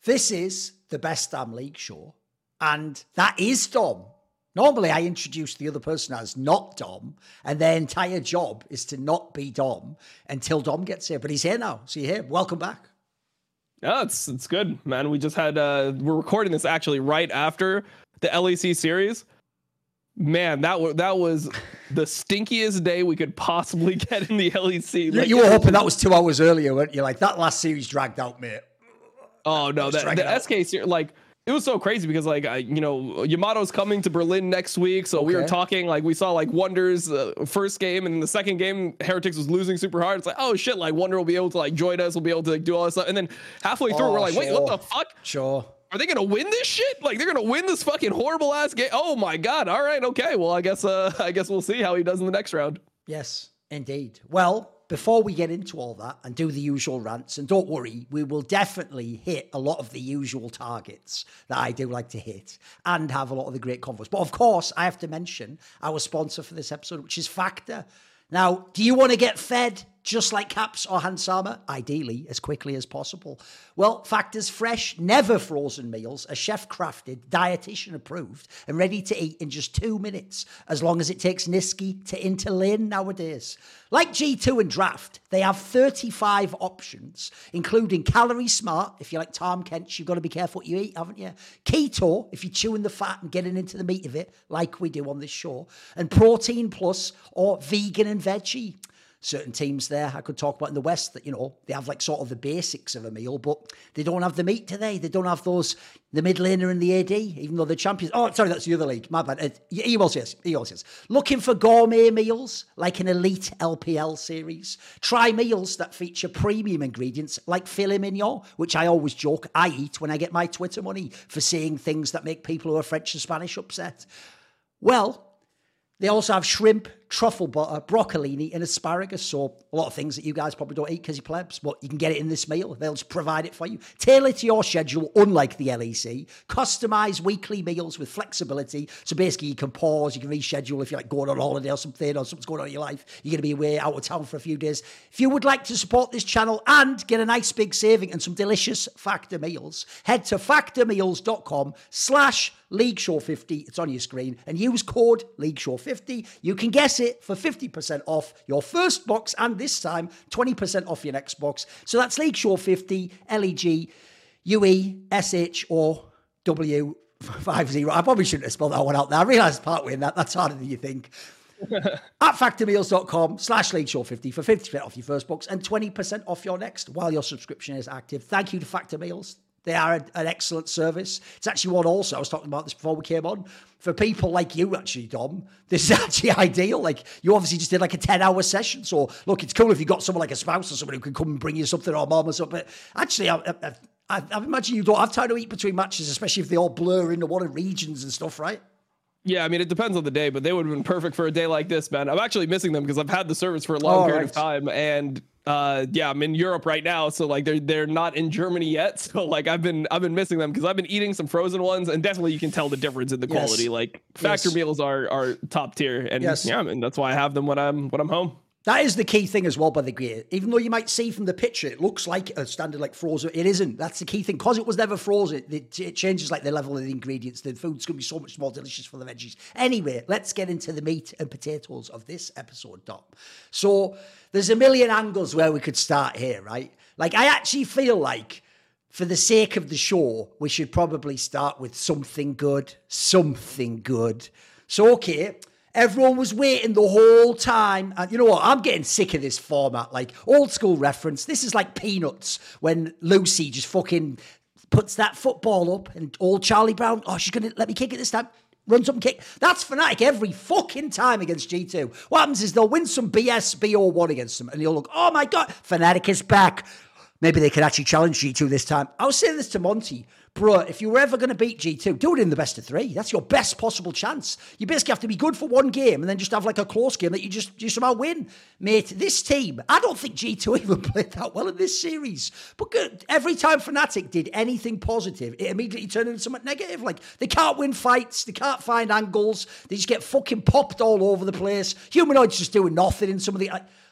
This is the Best Damn League show, and that is Dom. Normally, I introduce the other person as not Dom, and their entire job is to not be Dom until Dom gets here. But he's here now, so you're here. Welcome back. Yeah, it's good, man. We just had we're recording this actually right after the LEC series. Man, that was the stinkiest day we could possibly get in the LEC. You were hoping that was 2 hours earlier, weren't you? Like, that last series dragged out, mate. Oh no, the SK series, like, it was so crazy because, like, Yamato's coming to Berlin next week, so we were talking, like, we saw, like, Wonder's first game, and in the second game, Heretics was losing super hard. It's like, oh shit, like, Wonder will be able to, like, join us, we'll be able to, like, do all this stuff, and then halfway through, we're like, wait, what the fuck? Sure. Are they gonna win this shit? Like, they're gonna win this fucking horrible ass game? Oh my god! All right, okay. Well, I guess we'll see how he does in the next round. Yes, indeed. Well, before we get into all that and do the usual rants, and don't worry, we will definitely hit a lot of the usual targets that I do like to hit and have a lot of the great convos. But of course, I have to mention our sponsor for this episode, which is Factor. Now, do you want to get fed just like Caps or Hansama? Ideally, as quickly as possible. Well, Factor's fresh, never frozen meals are chef-crafted, dietitian approved, and ready to eat in just 2 minutes, as long as it takes Nisky to interlane nowadays. Like G2 and Draft, they have 35 options, including Calorie Smart. If you like Tom Kench, you've got to be careful what you eat, haven't you? Keto, if you're chewing the fat and getting into the meat of it, like we do on this show. And Protein Plus, or Vegan and Veggie. Certain teams there I could talk about in the West that, they have like sort of the basics of a meal, but they don't have the meat today. They don't have the mid laner and the AD, even though they're champions. Oh, sorry, that's the other league. My bad. EOS, yes. Looking for gourmet meals like an elite LPL series? Try meals that feature premium ingredients like filet mignon, which I always joke I eat when I get my Twitter money for saying things that make people who are French and Spanish upset. Well, they also have shrimp, truffle butter, broccolini, and asparagus. So a lot of things that you guys probably don't eat because you're plebs, but you can get it in this meal. They'll just provide it for you. Tailor to your schedule, unlike the LEC. Customize weekly meals with flexibility. So basically you can pause, you can reschedule if you're like going on holiday or something's going on in your life. You're going to be away out of town for a few days. If you would like to support this channel and get a nice big saving and some delicious Factor meals, head to factormeals.com/LeagueShow50. It's on your screen, and use code LeagueShow50. You can guess it for 50% off your first box, and this time 20% off your next box. So that's LeagueShow50, LeagueShow50. I probably shouldn't have spelled that one out there. I realised partway in that's harder than you think. At factormeals.com/LeagueShow50 for 50% off your first box and 20% off your next while your subscription is active. Thank you to Factor Meals. They are an excellent service. It's actually one also, I was talking about this before we came on, for people like you, actually, Dom. This is actually ideal. Like, you obviously just did like a 10-hour session. So, look, it's cool if you've got someone like a spouse or someone who can come and bring you something or mom or something. But actually, I imagine you don't have time to eat between matches, especially if they all blur into one of regions and stuff, right? Yeah, I mean, it depends on the day, but they would have been perfect for a day like this, man. I'm actually missing them because I've had the service for a long period of time, and I'm in Europe right now, so like they're not in Germany yet. So like I've been missing them because I've been eating some frozen ones, and definitely you can tell the difference in the quality. Like Factor meals are top tier, and I mean, that's why I have them when I'm home. That is the key thing as well, by the way. Even though you might see from the picture, it looks like a standard like frozen. It isn't. That's the key thing. Because it was never frozen, it changes like the level of the ingredients. The food's going to be so much more delicious for the veggies. Anyway, let's get into the meat and potatoes of this episode, Dom. So there's a million angles where we could start here, right? Like, I actually feel like, for the sake of the show, we should probably start with something good. Something good. So, okay, everyone was waiting the whole time. And you know what? I'm getting sick of this format. Like, old school reference. This is like Peanuts when Lucy just fucking puts that football up and old Charlie Brown, oh, she's going to let me kick it this time. Runs up and kick. That's Fnatic every fucking time against G2. What happens is they'll win some BS BO1 against them and you'll look, oh my God, Fnatic is back. Maybe they can actually challenge G2 this time. I was saying this to Monty. Bro, if you were ever going to beat G2, do it in the best of three. That's your best possible chance. You basically have to be good for one game and then just have like a close game that you somehow win. Mate, this team, I don't think G2 even played that well in this series. But good, every time Fnatic did anything positive, it immediately turned into something negative. Like, they can't win fights, they can't find angles, they just get fucking popped all over the place. Humanoids just doing nothing in some of the...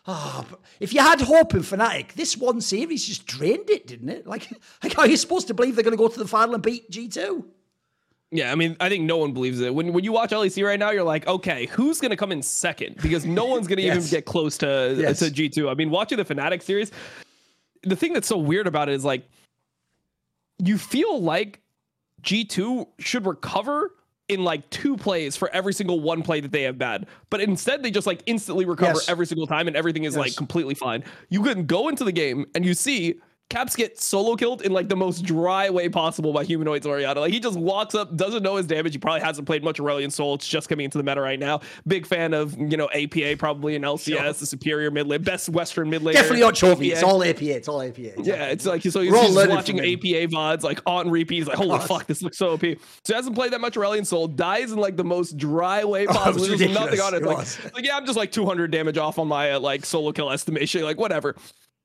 But if you had hope in Fnatic, this one series just drained it, didn't it? Like how are you supposed to believe they're going to go to the final and beat G2? Yeah, I mean, I think no one believes it. When you watch LEC right now, you're like, okay, who's going to come in second? Because no one's going to even get close to G2. I mean, watching the Fnatic series, the thing that's so weird about it is like, you feel like G2 should recover in like 2 plays for every single 1 play that they have bad, but instead they just like instantly recover every single time and everything is like completely fine. You can go into the game and you see Caps get solo killed in like the most dry way possible by Humanoid's Orianna. Like he just walks up, doesn't know his damage. He probably hasn't played much Aurelion Sol. It's just coming into the meta right now. Big fan of, APA probably in LCS, the superior mid lane, best Western mid lane. Definitely not Chovy. It's all APA. Yeah, it's like, so he's watching APA VODs like on repeat. He's like, holy fuck, this looks so OP. So he hasn't played that much Aurelion Sol, dies in like the most dry way possible. There's nothing on it. Like, yeah, I'm just like 200 damage off on my like solo kill estimation, like whatever.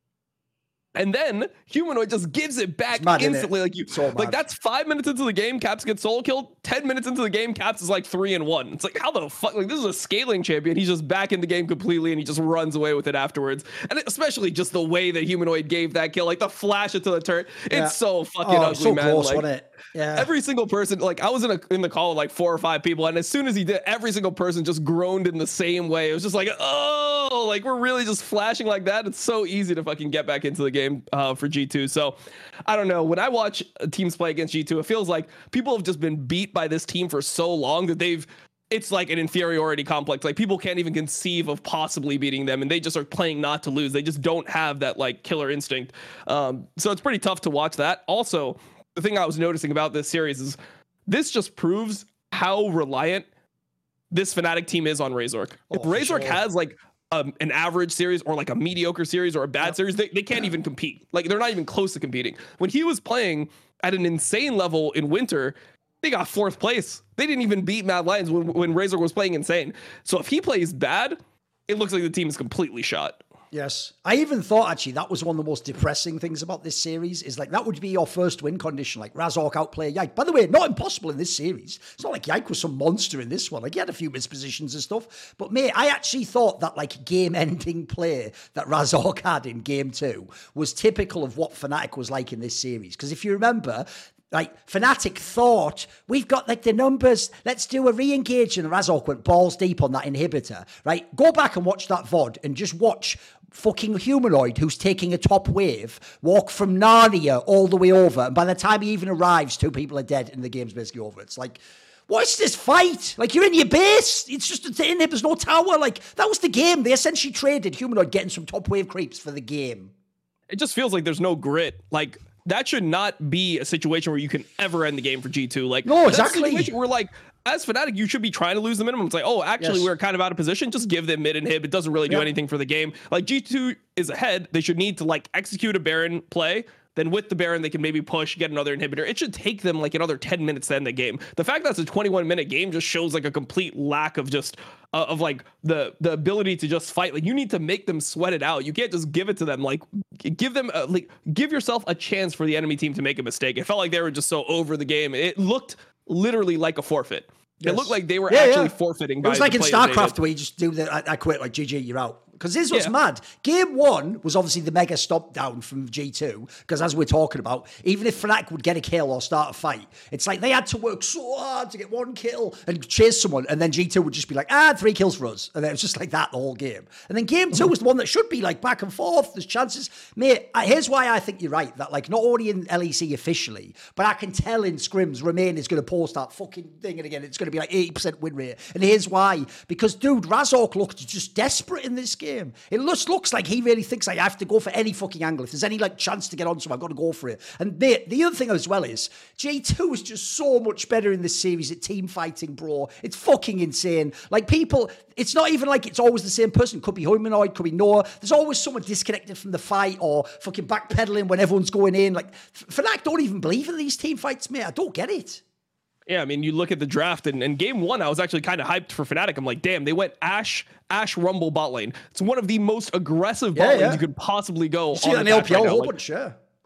And then Humanoid just gives it back instantly. That's 5 minutes into the game, Caps gets solo killed. 10 minutes into the game, Caps is like 3-1. It's like, how the fuck? Like, this is a scaling champion. He's just back in the game completely, and he just runs away with it afterwards. And especially just the way that Humanoid gave that kill, like the flash into the turret. It's so fucking ugly, so man. Close, like, wasn't it? Yeah. Every single person, like I was in the call with like 4 or 5 people, and as soon as he did, every single person just groaned in the same way. It was just like, oh, like we're really just flashing like that. It's so easy to fucking get back into the game for G2. So I don't know. When I watch teams play against G2, it feels like people have just been beat by this team for so long that it's like an inferiority complex. Like people can't even conceive of possibly beating them, and they just are playing not to lose. They just don't have that like killer instinct. So it's pretty tough to watch that. Also, the thing I was noticing about this series is this just proves how reliant this Fnatic team is on Razork. If Razork has like an average series or like a mediocre series or a bad series, they can't even compete. Like they're not even close to competing. When he was playing at an insane level in winter, they got 4th place. They didn't even beat Mad Lions when Razork was playing insane. So if he plays bad, it looks like the team is completely shot. Yes. I even thought, actually, that was one of the most depressing things about this series, is like, that would be your first win condition, like Razork outplay Yike. By the way, not impossible in this series. It's not like Yike was some monster in this one. Like, he had a few mispositions and stuff. But, mate, I actually thought that, like, game-ending play that Razork had in Game 2 was typical of what Fnatic was like in this series. Because if you remember, like, Fnatic thought, we've got, like, the numbers, let's do a re-engage, and Razork went balls deep on that inhibitor, right? Go back and watch that VOD and just watch fucking Humanoid, who's taking a top wave, walk from Narnia all the way over, and by the time he even arrives, 2 people are dead and the game's basically over. It's like, what's this fight? Like, you're in your base. It's just a thing. There's no tower. Like, that was the game. They essentially traded Humanoid getting some top wave creeps for the game. It just feels like there's no grit. Like, that should not be a situation where you can ever end the game for G2. Like, no, exactly. That's a situation where, like, as Fnatic, you should be trying to lose the minimum. It's like, oh, actually, we're kind of out of position. Just give them mid inhib. It doesn't really do anything for the game. Like, G2 is ahead. They should need to, like, execute a Baron play. Then with the Baron, they can maybe push, get another inhibitor. It should take them, like, another 10 minutes to end the game. The fact that it's a 21-minute game just shows, like, a complete lack of just, like, the ability to just fight. Like, you need to make them sweat it out. You can't just give it to them. Like, give them, give yourself a chance for the enemy team to make a mistake. It felt like they were just so over the game. It looked literally like a forfeit. It looked like they were actually forfeiting. It was like in StarCraft where you just do I quit, like GG, you're out. Because this was mad. Game 1 was obviously the mega stomp down from G2. Because as we're talking about, even if Fnatic would get a kill or start a fight, it's like they had to work so hard to get 1 kill and chase someone. And then G2 would just be like, 3 kills for us. And then it was just like that the whole game. And then Game 2 was the one that should be like back and forth. There's chances. Mate, here's why I think you're right. That like not only in LEC officially, but I can tell in scrims, Remain is going to post that fucking thing. And again, it's going to be like 80% win rate. And here's why. Because, dude, Razork looked just desperate in this game. It looks like he really thinks I have to go for any fucking angle. If there's any like chance to get on someone, I've got to go for it. And mate, the other thing as well is G2 is just so much better in this series at team fighting, bro. It's fucking insane. Like people, it's not even like it's always the same person. Could be Humanoid, could be Noah. There's always someone disconnected from the fight or fucking backpedaling when everyone's going in. Like Fnatic don't even believe in these team fights, mate. I don't get it. Yeah, I mean, you look at the draft and Game 1, I was actually kind of hyped for Fnatic. I'm like, damn, they went Ashe, Rumble bot lane. It's one of the most aggressive bot lanes you could possibly go. You see that in LPL a whole bunch,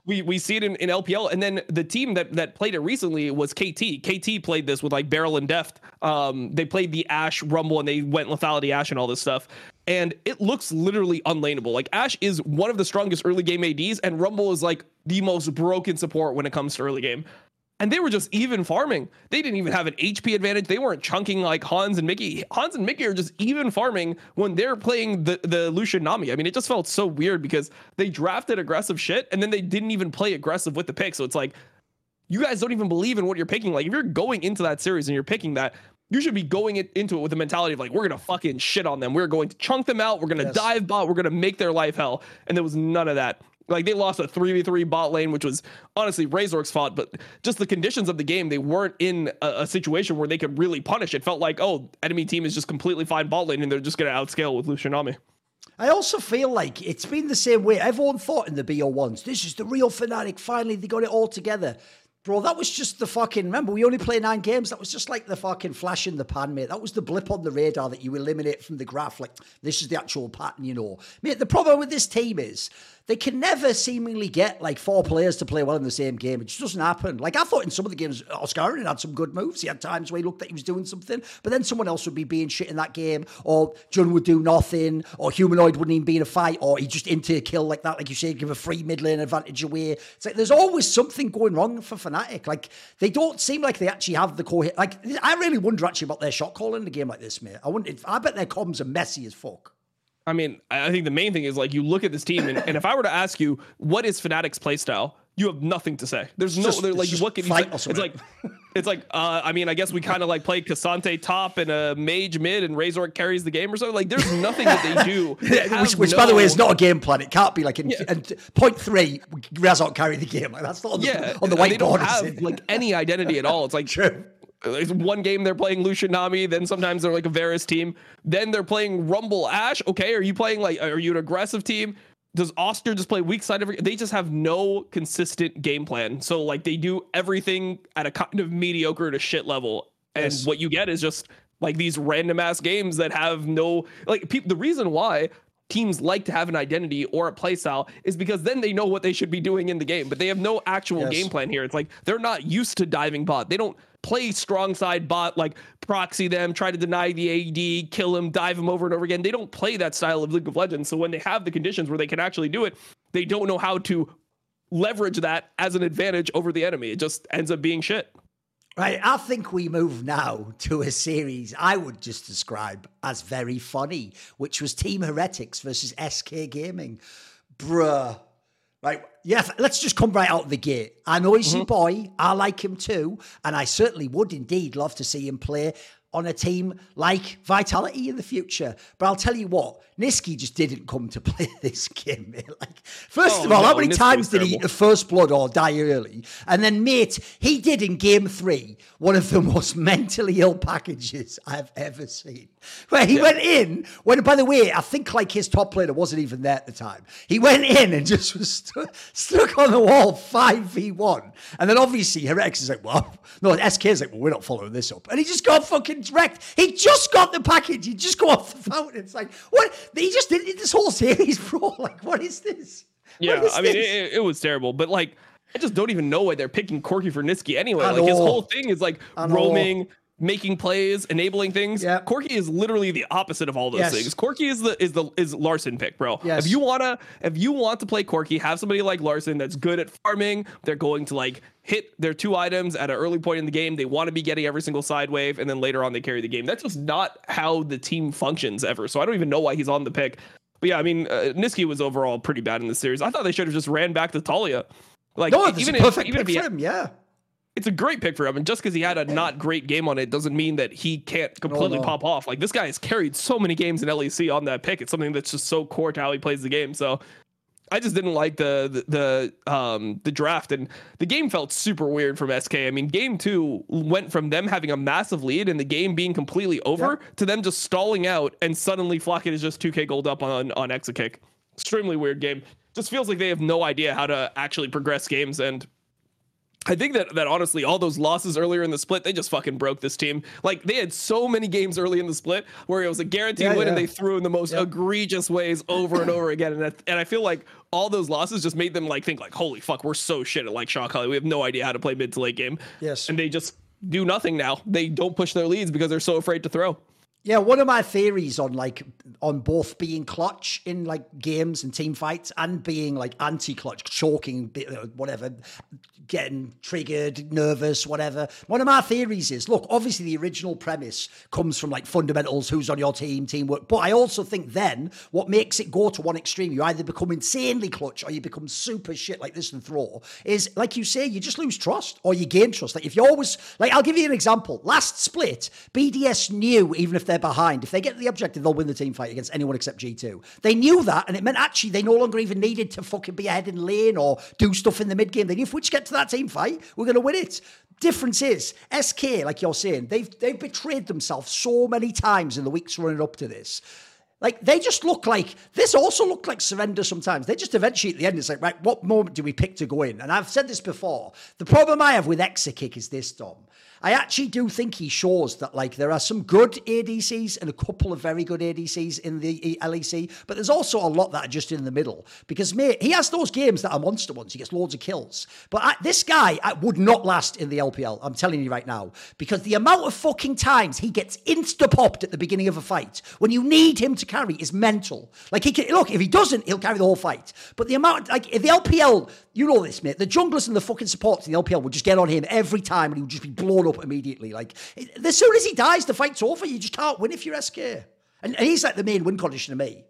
we see it in LPL, and then the team that played it recently was KT. KT played this with like Beryl and Deft. They played the Ashe Rumble, and they went lethality Ashe and all this stuff. And it looks literally unlaneable. Like Ashe is one of the strongest early game ADs, and Rumble is like the most broken support when it comes to early game. And they were just even farming. They didn't even have an HP advantage. They weren't chunking like Hans and Mickey. Hans and Mickey are just even farming when they're playing the Lucian Nami. I mean, it just felt so weird because they drafted aggressive shit and then they didn't even play aggressive with the pick. So it's like, you guys don't even believe in what you're picking. Like if you're going into that series and you're picking that, you should be going into it with the mentality of like, we're going to fucking shit on them. We're going to chunk them out. We're going to dive bot. We're going to make their life hell. And there was none of that. Like they lost a 3v3 bot lane, which was honestly Razork's fault, but just the conditions of the game, they weren't in a situation where they could really punish. It felt like, oh, enemy team is just completely fine bot lane and they're just going to outscale with Lucian Nami. I also feel like it's been the same way. Everyone thought in the BO1s, this is the real Fnatic. Finally, they got it all together. Bro, that was just the fucking... Remember, we only play 9 games. That was just like the fucking flash in the pan, mate. That was the blip on the radar that you eliminate from the graph. Like, this is the actual pattern, you know. Mate, the problem with this team is they can never seemingly get like 4 players to play well in the same game. It just doesn't happen. Like I thought in some of the games, Oscar had some good moves. He had times where he looked like he was doing something, but then someone else would be being shit in that game, or Jun would do nothing, or Humanoid wouldn't even be in a fight, or he just into a kill like that, like you say, give a free mid lane advantage away. It's like there's always something going wrong for Fnatic. Like they don't seem like they actually have the core. Like I really wonder actually about their shot calling in a game like this, mate. I bet their comms are messy as fuck. I mean, I think the main thing is like you look at this team, and if I were to ask you what is Fnatic's playstyle, you have nothing to say. There's no, like what can you say? It's like I mean, I guess we kind of like play Cassante top and a mage mid, and Razork carries the game or something. Like there's nothing that they do, which by the way is not a game plan. It can't be like and 0.3 Razork carry the game. Like that's not on the whiteboard. They don't have like any identity at all. It's like. True. It's one game they're playing Lucian Nami, then sometimes they're like a Varus team, then they're playing Rumble Ashe. Okay, are you an aggressive team? Does Oster just play weak side they just have no consistent game plan. So like they do everything at a kind of mediocre to shit level. And what you get is just like these random ass games that have no the reason why teams like to have an identity or a play style is because then they know what they should be doing in the game, but they have no actual game plan here. It's like they're not used to diving bot. They don't play strong side bot, like proxy them, try to deny the AD, kill him, dive him over and over again. They don't play that style of League of Legends. So when they have the conditions where they can actually do it, they don't know how to leverage that as an advantage over the enemy. It just ends up being shit. Right, I think we move now to a series I would just describe as very funny, which was Team Heretics versus SK Gaming. Bruh. Right, yeah, let's just come right out of the gate. I know he's your boy. I like him too. And I certainly would indeed love to see him play on a team like Vitality in the future. But I'll tell you what, Nisqy just didn't come to play this game, mate. Like, first of all, how many times did he eat the first blood or die early? And then, mate, he did in game 3 one of the most mentally ill packages I've ever seen. Where he went in, by the way, I think like his top laner wasn't even there at the time. He went in and just was stuck on the wall 5v1. And then obviously Heretics is like, well, no, SK is like, well, we're not following this up. And he just got fucking wrecked. He just got the package. He just got off the fountain. It's like, what? He just did this whole series, bro. Like, what is this? Yeah, I mean, it was terrible. But like, I just don't even know why they're picking Corki for Nisqy anyway. Like his whole thing is like roaming, making plays, enabling things. Yep. Corki is literally the opposite of all those things. Corki is Larson pick, bro. Yes. If you want to play Corki, have somebody like Larson that's good at farming. They're going to like hit their 2 items at an early point in the game. They want to be getting every single side wave, and then later on they carry the game. That's just not how the team functions ever. So I don't even know why he's on the pick. But yeah, I mean, Nisqy was overall pretty bad in this series. I thought they should have just ran back to Talia. Like, no, it's even a perfect pick for him, yeah. It's a great pick for him, and just because he had a not great game on it doesn't mean that he can't completely pop off. Like, this guy has carried so many games in LEC on that pick. It's something that's just so core to how he plays the game. So I just didn't like the draft, and the game felt super weird from SK. I mean, game 2 went from them having a massive lead and the game being completely over to them just stalling out, and suddenly Flocket is just 2k gold up on Exakick. Extremely weird game. Just feels like they have no idea how to actually progress games, and I think that honestly, all those losses earlier in the split, they just fucking broke this team. Like, they had so many games early in the split where it was a guaranteed win, and they threw in the most egregious ways over and over again. And I feel like all those losses just made them think holy fuck, we're so shit at like shot calling. We have no idea how to play mid to late game. Yes. And they just do nothing now. They don't push their leads because they're so afraid to throw. Yeah, one of my theories on both being clutch in like games and team fights and being like anti-clutch, choking, whatever, getting triggered, nervous, whatever. One of my theories is, look, obviously the original premise comes from like fundamentals, who's on your team, teamwork. But I also think then what makes it go to one extreme, you either become insanely clutch or you become super shit like this and throw, is like you say, you just lose trust or you gain trust. Like if you always, like I'll give you an example. Last split, BDS knew even if they're behind, if they get the objective, they'll win the team fight against anyone except G2. They knew that, and it meant actually they no longer even needed to fucking be ahead in lane or do stuff in the mid game. They knew if we just get to that team fight, we're going to win it. Difference is, SK, like you're saying, they've betrayed themselves so many times in the weeks running up to this. Like, they just look like, this also looked like surrender sometimes. They just eventually at the end, it's like, right, what moment do we pick to go in? And I've said this before. The problem I have with Exakick is this, Dom. I actually do think he shows that, like, there are some good ADCs and a couple of very good ADCs in the LEC, but there's also a lot that are just in the middle. Because, mate, he has those games that are monster ones. He gets loads of kills. But this guy would not last in the LPL, I'm telling you right now. Because the amount of fucking times he gets insta-popped at the beginning of a fight when you need him to carry is mental. Like, he can, look, if he doesn't, he'll carry the whole fight. But the amount, like, if the LPL, you know this, mate, the junglers and the fucking supports in the LPL would just get on him every time and he would just be blown up immediately. Like, as soon as he dies, the fight's over. You just can't win if you're SK. And he's like the main win condition to me.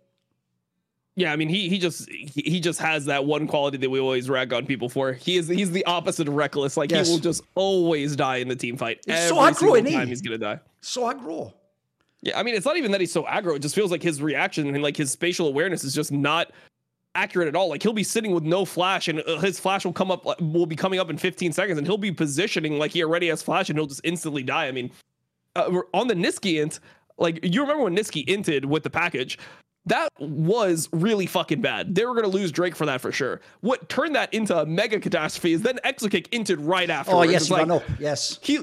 Yeah, I mean, he just has that one quality that we always rag on people for. He's the opposite of reckless. Like, yes. He will just always die in the team fight. It's so aggro, isn't he? Time he's gonna die. So aggro. Yeah, I mean, it's not even that he's so aggro. It just feels like his reaction and like his spatial awareness is just not accurate at all. Like, he'll be sitting with no flash and his flash will be coming up in 15 seconds and he'll be positioning like he already has flash and he'll just instantly die. I mean, on the Niski int, like, you remember when Niski inted with the package, that was really fucking bad. They were going to lose Drake for that for sure. What turned that into a mega catastrophe is then Exakick inted right after. Oh, yes, like, no, yes. He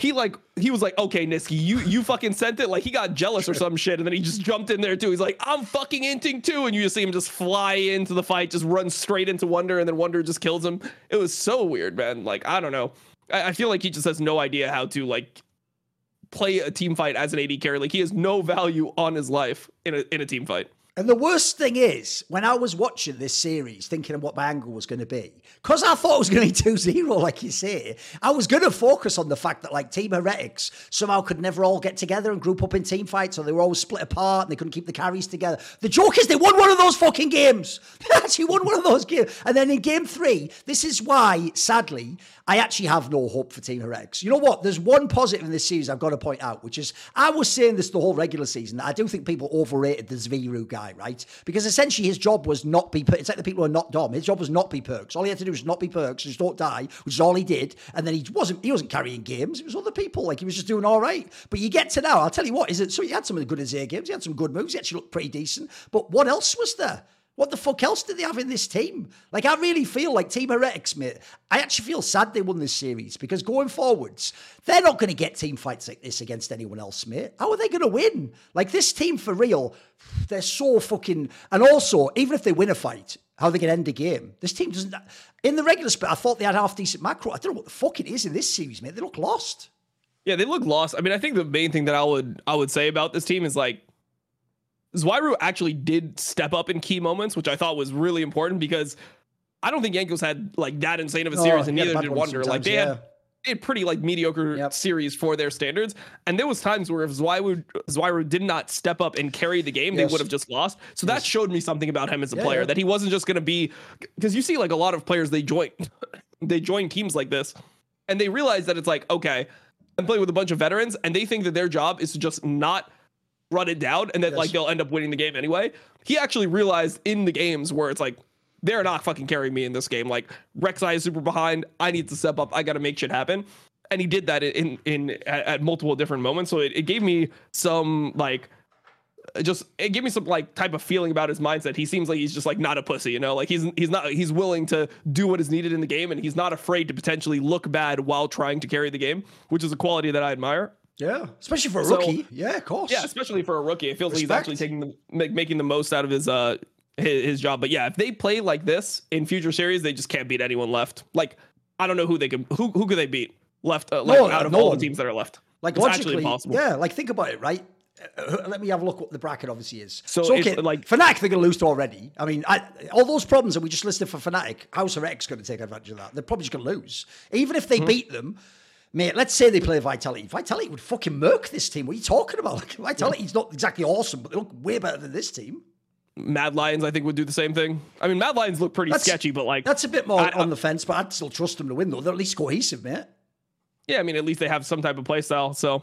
was like, okay, Niski, you fucking sent it. Like, he got jealous or some shit, and then he just jumped in there too. He's like, I'm fucking inting too, and you just see him just fly into the fight, just run straight into Wunder, and then Wunder just kills him. It was so weird, man. Like, I don't know. I feel like he just has no idea how to like play a team fight as an AD carry. Like, he has no value on his life in a team fight. And the worst thing is, when I was watching this series, thinking of what my angle was going to be, because I thought it was going to be 2-0, like you say, I was going to focus on the fact that, like, Team Heretics somehow could never all get together and group up in team fights, or they were always split apart and they couldn't keep the carries together. The joke is they won one of those fucking games. They actually won one of those games. And then in game 3, this is why, sadly, I actually have no hope for Team Heretics. You know what? There's one positive in this series I've got to point out, which is, I was saying this the whole regular season, that I do think people overrated the Zviru guy, right? Because essentially his job was not be, it's like the people who are not Dom, his job was not be Perks. All he had to do was not be Perks, just don't die, which is all he did. And then he wasn't carrying games, it was other people, like he was just doing all right. But you get to now, I'll tell you what, so he had some of the good Azir games, he had some good moves, he actually looked pretty decent. But what else was there? What the fuck else did they have in this team? Like, I really feel like Team Heretics, mate, I actually feel sad they won this series because going forwards, they're not going to get team fights like this against anyone else, mate. How are they going to win? Like, this team, for real, they're so fucking... And also, even if they win a fight, how they can end a game. This team doesn't... In the regular split, I thought they had half-decent macro. I don't know what the fuck it is in this series, mate. They look lost. Yeah, they look lost. I mean, I think the main thing that I would say about this team is, like, Zwiru actually did step up in key moments, which I thought was really important because I don't think Jankos had like that insane of a series, and neither did Wunder. Like, they had pretty like mediocre series for their standards, and there was times where if Zwiru did not step up and carry the game, they would have just lost. So that showed me something about him as a player, that he wasn't just going to be, because you see like a lot of players, they join teams like this, and they realize that it's like, okay, I'm playing with a bunch of veterans, and they think that their job is to just not run it down and then like they'll end up winning the game anyway. He actually realized in the games where it's like, they're not fucking carrying me in this game. Like, Rek'Sai is super behind. I need to step up. I got to make shit happen. And he did that at multiple different moments. So it gave me some like give me some like type of feeling about his mindset. He seems like he's just like not a pussy, you know, like he's willing to do what is needed in the game, and he's not afraid to potentially look bad while trying to carry the game, which is a quality that I admire. Yeah, especially for a rookie. Yeah, of course. Yeah, especially for a rookie, it feels like he's actually making the most out of his job. But yeah, if they play like this in future series, they just can't beat anyone left. Like, I don't know who could they beat left out of all the teams that are left. Like, it's logically, actually impossible. Yeah, like think about it, right? Let me have a look what the bracket obviously is. So okay, like Fnatic, they're going to lose to already. I mean, all those problems that we just listed for Fnatic, House of X going to take advantage of that. They're probably just going to lose. Even if they beat them, mate, let's say they play Vitality. Vitality would fucking murk this team. What are you talking about? Like, Vitality's not exactly awesome, but they look way better than this team. Mad Lions, I think, would do the same thing. I mean, Mad Lions look pretty sketchy, but like... That's a bit more on the fence, but I'd still trust them to win, though. They're at least cohesive, mate. Yeah, I mean, at least they have some type of play style, so...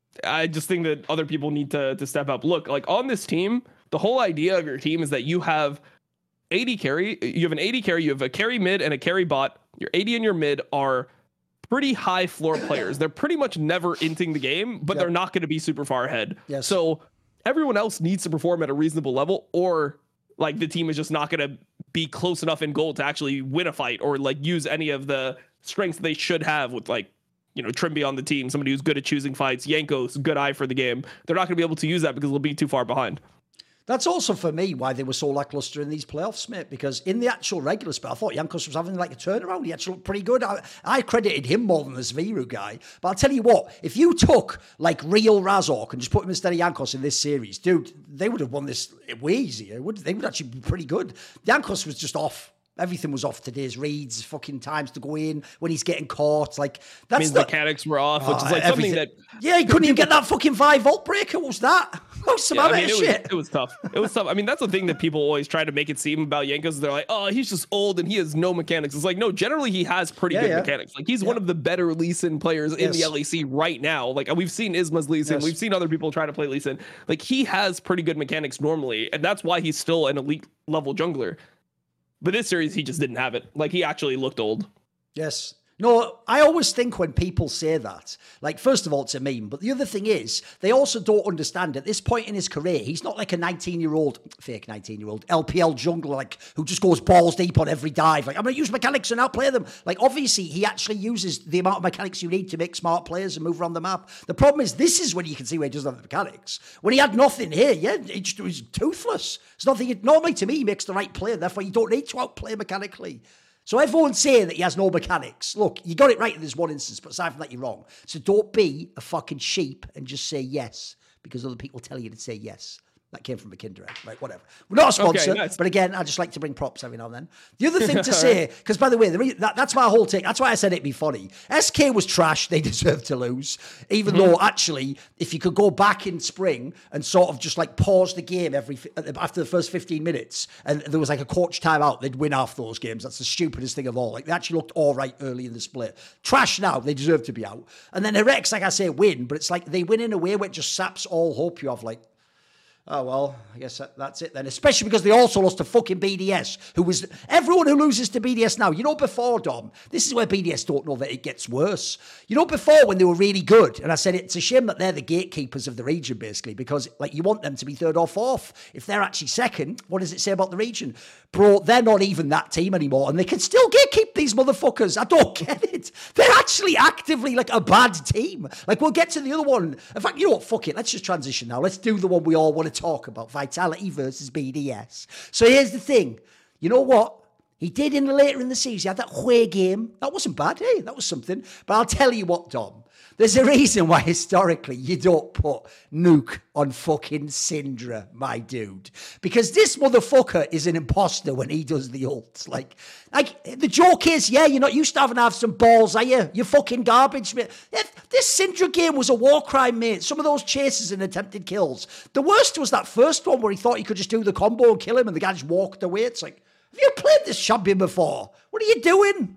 I just think that other people need to step up. Look, like on this team, the whole idea of your team is that you have AD carry, you have an AD carry, you have a carry mid and a carry bot. Your AD and your mid are pretty high floor players. They're pretty much never inting the game, but they're not going to be super far ahead. Yes. So everyone else needs to perform at a reasonable level, or like the team is just not going to be close enough in goal to actually win a fight or like use any of the strengths they should have with like, you know, Trimby on the team, somebody who's good at choosing fights, Yanko's good eye for the game. They're not going to be able to use that because they'll be too far behind. That's also, for me, why they were so lackluster in these playoffs, mate, because in the actual regular spell, I thought Jankos was having like a turnaround. He actually looked pretty good. I credited him more than this Viru guy. But I'll tell you what, if you took like real Razork and just put him instead of Jankos in this series, dude, they would have won this way easier. They would actually be pretty good. Jankos was just off. Everything was off today's reads, fucking times to go in when he's getting caught. Like, that's the mechanics were off, which is like something that. Yeah, he couldn't even get that fucking 5-volt breaker. What was that? That was some shit. It was tough. It was tough. I mean, that's the thing that people always try to make it seem about Jankos. They're like, oh, he's just old and he has no mechanics. It's like, no, generally he has pretty good mechanics. Like, he's one of the better Lee Sin players in the LEC right now. Like, we've seen Isma's Lee Sin. We've seen other people try to play Lee Sin. Like, he has pretty good mechanics normally, and that's why he's still an elite level jungler. But this series, he just didn't have it. Like, he actually looked old. Yes. No, I always think when people say that, like, first of all, it's a meme. But the other thing is, they also don't understand at this point in his career, he's not like a 19-year-old, fake 19-year-old LPL jungler, like, who just goes balls deep on every dive. Like, I'm going to use mechanics and outplay them. Like, obviously, he actually uses the amount of mechanics you need to make smart players and move around the map. The problem is, this is when you can see where he doesn't have the mechanics. When he had nothing here, he was toothless. It's nothing. Normally, to me, he makes the right play. Therefore, you don't need to outplay mechanically. So everyone's saying that he has no mechanics. Look, you got it right in this one instance, but aside from that, you're wrong. So don't be a fucking sheep and just say yes because other people tell you to say yes. That came from McKinder, right? Whatever. We're not a sponsor, okay, nice. But again, I just like to bring props every now and then. The other thing to say, because by the way, that's my whole take. That's why I said it'd be funny. SK was trash. They deserved to lose. Even though, actually, if you could go back in spring and sort of just like pause the game after the first 15 minutes and there was like a coach timeout, they'd win half those games. That's the stupidest thing of all. Like, they actually looked all right early in the split. Trash now. They deserve to be out. And then Herex, like I say, win, but it's like they win in a way where it just saps all hope you have, like, oh, well, I guess that's it then. Especially because they also lost to fucking BDS, who was... Everyone who loses to BDS now, you know before, Dom, this is where BDS don't know that it gets worse. You know before when they were really good, and I said it's a shame that they're the gatekeepers of the region, basically, because like you want them to be third or fourth. If they're actually second, what does it say about the region? Bro, they're not even that team anymore, and they can still gatekeep these motherfuckers. I don't get it. They're actually actively like a bad team. Like, we'll get to the other one. In fact, you know what? Fuck it. Let's just transition now. Let's do the one we all want to talk about. Vitality versus BDS. So here's the thing. You know what? He did later in the season. He had that Hue game. That wasn't bad, hey? That was something. But I'll tell you what, Dom. There's a reason why historically you don't put Nuke on fucking Syndra, my dude. Because this motherfucker is an imposter when he does the ults. Like the joke is, yeah, you're not used to having to have some balls, are you? You're fucking garbage, mate. This Syndra game was a war crime, mate. Some of those chases and attempted kills. The worst was that first one where he thought he could just do the combo and kill him and the guy just walked away. It's like, have you played this champion before? What are you doing?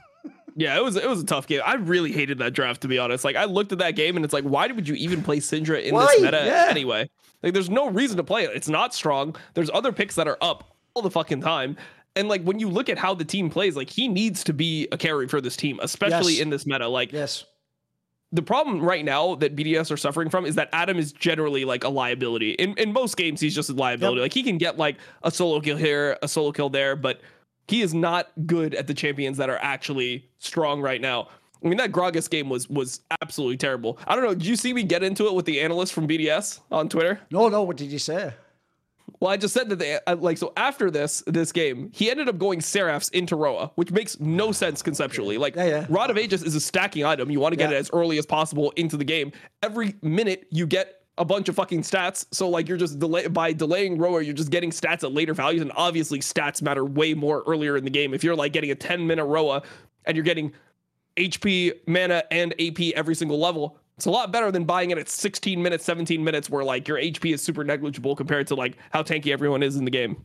Yeah, it was a tough game. I really hated that draft, to be honest. Like, I looked at that game and it's like, why would you even play Syndra in this meta anyway? Like, there's no reason to play it. It's not strong. There's other picks that are up all the fucking time. And like, when you look at how the team plays, like, he needs to be a carry for this team, especially in this meta. Like, the problem right now that BDS are suffering from is that Adam is generally like a liability. In most games, he's just a liability. Like he can get like a solo kill here, a solo kill there, but he is not good at the champions that are actually strong right now. I mean, that Gragas game was absolutely terrible. I don't know. Did you see me get into it with the analyst from BDS on Twitter? No. What did you say? Well, I just said that so after this game, he ended up going Seraphs into Roa, which makes no sense conceptually. Like, Rod of Aegis is a stacking item. You want to get it as early as possible into the game. Every minute you get a bunch of fucking stats. So like you're just by delaying Roa, you're just getting stats at later values. And obviously stats matter way more earlier in the game. If you're like getting a 10-minute Roa and you're getting HP, mana, and AP every single level, it's a lot better than buying it at 16 minutes, 17 minutes, where like your HP is super negligible compared to like how tanky everyone is in the game.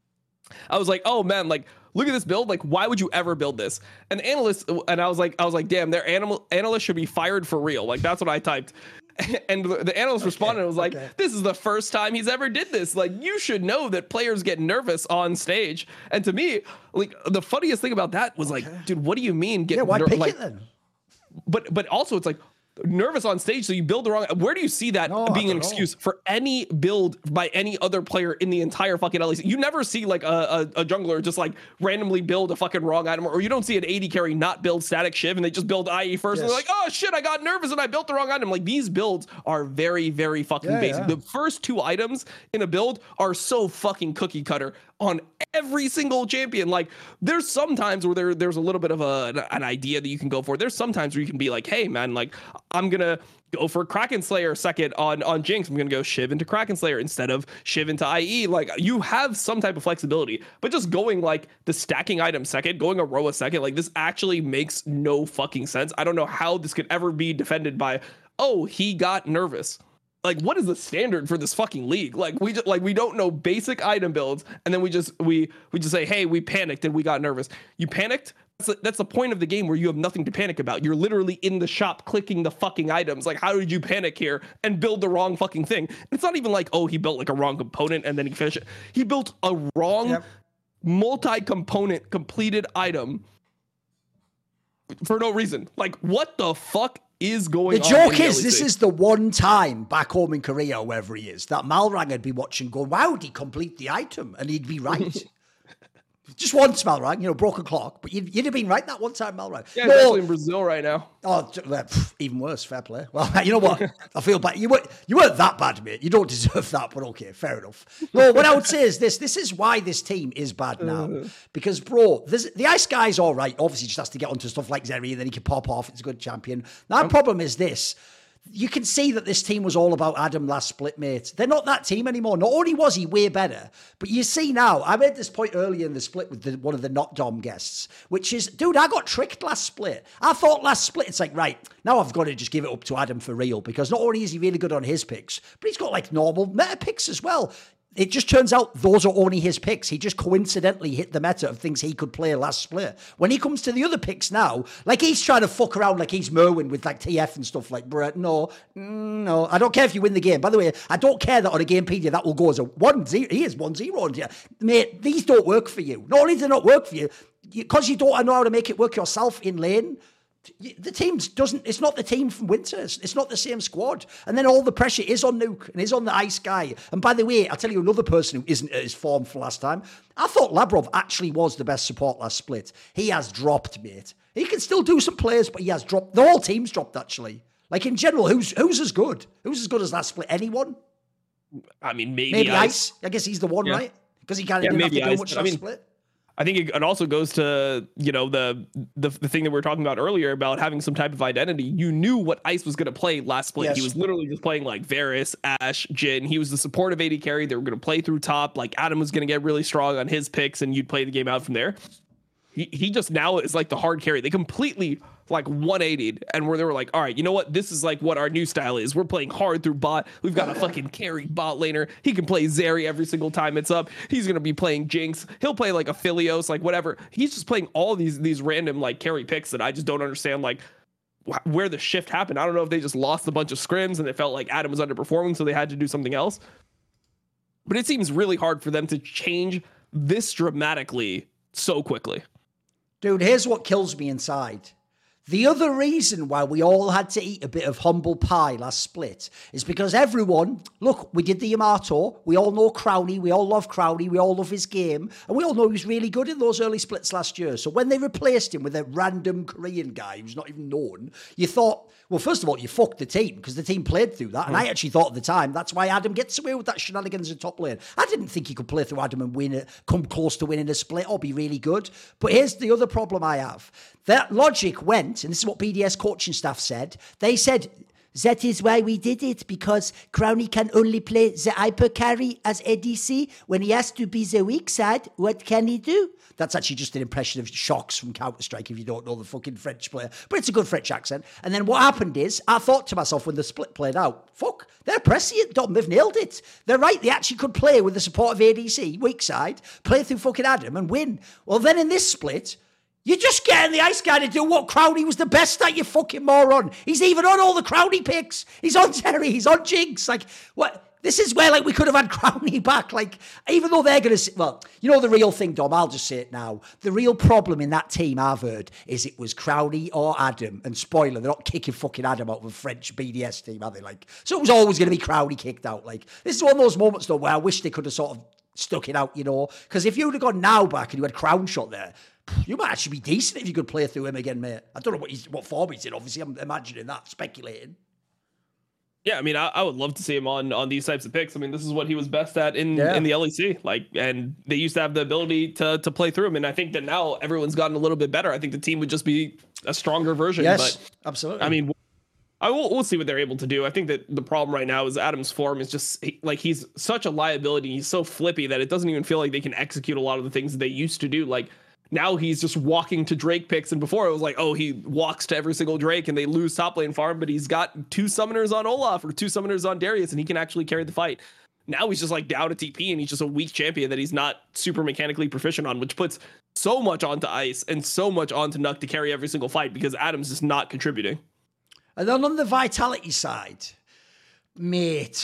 I was like, oh man, like look at this build. Like, why would you ever build this? And the analyst, and I was like, damn, their analyst should be fired for real. Like that's what I typed. And the analyst responded and was like, this is the first time he's ever did this. Like, you should know that players get nervous on stage. And to me, like the funniest thing about that was like, dude, what do you mean get why pick it then? But also it's like, nervous on stage, so you build the wrong. Where do you see that being an excuse for any build by any other player in the entire fucking LEC? You never see like a jungler just like randomly build a fucking wrong item, or you don't see an AD carry not build static Shiv and they just build IE first and they're like, oh shit, I got nervous and I built the wrong item. Like these builds are very, very fucking basic. The first two items in a build are so fucking cookie cutter on every single champion. Like there's sometimes where there's a little bit of an idea that you can go for. There's sometimes where you can be like, hey man, like I'm gonna go for Kraken Slayer second on Jinx. I'm gonna go Shiv into Kraken Slayer instead of Shiv into IE. Like you have some type of flexibility, but just going like the stacking item second, going a Roa second, like this actually makes no fucking sense. I don't know how this could ever be defended by, oh, he got nervous. Like, what is the standard for this fucking league? Like, we don't know basic item builds, and then we just say, hey, we panicked and we got nervous. You panicked? That's the point of the game where you have nothing to panic about. You're literally in the shop clicking the fucking items. Like, how did you panic here and build the wrong fucking thing? And it's not even like, oh, he built like a wrong component and then he finished it. He built a wrong multi-component completed item for no reason. Like, what the fuck is going on? The joke is, this is the one time back home in Korea, wherever he is, that Malrang would be watching going, wow, did he complete the item? And he'd be right. Just once, Malrang, broken clock, but you'd have been right that one time, Malrang. Yeah, he's actually in Brazil right now. Oh, even worse, fair play. Well, you know what? I feel bad. You weren't that bad, mate. You don't deserve that, but okay, fair enough. No, what I would say is this is why this team is bad now. Because, bro, the Ice guy's all right. Obviously, just has to get onto stuff like Zeri, and then he can pop off. It's a good champion. My problem is this. You can see that this team was all about Adam last split, mate. They're not that team anymore. Not only was he way better, but you see now, I made this point earlier in the split with one of the not Dom guests, which is, dude, I got tricked last split. I thought last split, it's like, right, now I've got to just give it up to Adam for real, because not only is he really good on his picks, but he's got like normal meta picks as well. It just turns out those are only his picks. He just coincidentally hit the meta of things he could play last split. When he comes to the other picks now, like he's trying to fuck around like he's Merwin with like TF and stuff like, bruh, no. I don't care if you win the game. By the way, I don't care that on a Gamepedia that will go as a 1-0. He is 1-0. Mate, these don't work for you. Not only do they not work for you, because you don't know how to make it work yourself in lane, the team it's not the team from Winter. It's not the same squad. And then all the pressure is on Nuke and is on the Ice guy. And by the way, I'll tell you another person who isn't at his form for last time. I thought Labrov actually was the best support last split. He has dropped, mate. He can still do some plays, but he has dropped. The whole team's dropped, actually. Like, in general, who's as good? Who's as good as last split? Anyone? I mean, maybe Ice. I guess he's the one, right? Because he kind of didn't have to do much last split. I think it also goes to, the thing that we were talking about earlier about having some type of identity. You knew what Ice was going to play last split. Yes. He was literally just playing like Varus, Ashe, Jhin. He was the supportive AD carry. They were going to play through top. Like Adam was going to get really strong on his picks and you'd play the game out from there. He just now is like the hard carry. They completely like 180'd and where they were like, all right, you know what? This is like what our new style is. We're playing hard through bot. We've got a fucking carry bot laner. He can play Zeri every single time it's up. He's going to be playing Jinx. He'll play like a Philios, like whatever. He's just playing all these random like carry picks that I just don't understand like where the shift happened. I don't know if they just lost a bunch of scrims and it felt like Adam was underperforming, so they had to do something else. But it seems really hard for them to change this dramatically so quickly. Dude, here's what kills me inside. The other reason why we all had to eat a bit of humble pie last split is because everyone, look, we did the Yamato, we all know Crownie, we all love Crownie, we all love his game, and we all know he was really good in those early splits last year. So when they replaced him with a random Korean guy who's not even known, you thought, well, first of all, you fucked the team because the team played through that. And I actually thought at the time, that's why Adam gets away with that shenanigans in top lane. I didn't think he could play through Adam and win it, come close to winning a split or be really good. But here's the other problem I have. That logic went, and this is what BDS coaching staff said. They said, that is why we did it, because Crownie can only play the hyper carry as ADC. When he has to be the weak side, what can he do? That's actually just an impression of Shocks from Counter-Strike if you don't know the fucking French player. But it's a good French accent. And then what happened is, I thought to myself when the split played out, fuck, they're prescient, Dom. They've nailed it. They're right. They actually could play with the support of ADC, weak side, play through fucking Adam and win. Well, then in this split, you're just getting the Ice Guy to do what Crownie was the best at, you fucking moron. He's even on all the Crownie picks. He's on Terry. He's on Jinx. Like, what? This is where, like, we could have had Crownie back. Like, even though they're going to... Well, you know the real thing, Dom, I'll just say it now. The real problem in that team, I've heard, is it was Crownie or Adam. And spoiler, they're not kicking fucking Adam out of a French BDS team, are they? Like, so it was always going to be Crownie kicked out. Like, this is one of those moments, though, where I wish they could have sort of stuck it out, you know? Because if you'd have gone now back and you had Crown Shot there, you might actually be decent if you could play through him again, mate. I don't know what form he's in, obviously. I'm imagining that, speculating. Yeah, I mean, I would love to see him on these types of picks. I mean, this is what he was best at in the LEC. Like, and they used to have the ability to play through him. And I think that now everyone's gotten a little bit better. I think the team would just be a stronger version. Yes, but, absolutely. I mean, we'll see what they're able to do. I think that the problem right now is Adam's form is just like he's such a liability. He's so flippy that it doesn't even feel like they can execute a lot of the things that they used to do. Like, now he's just walking to Drake picks, and before it was like, oh, he walks to every single Drake and they lose top lane farm, but he's got 2 summoners on Olaf or 2 summoners on Darius, and he can actually carry the fight. Now he's just like down a TP, and he's just a weak champion that he's not super mechanically proficient on, which puts so much onto Ice and so much onto Nuck to carry every single fight because Adam's just not contributing. And then on the Vitality side, mate...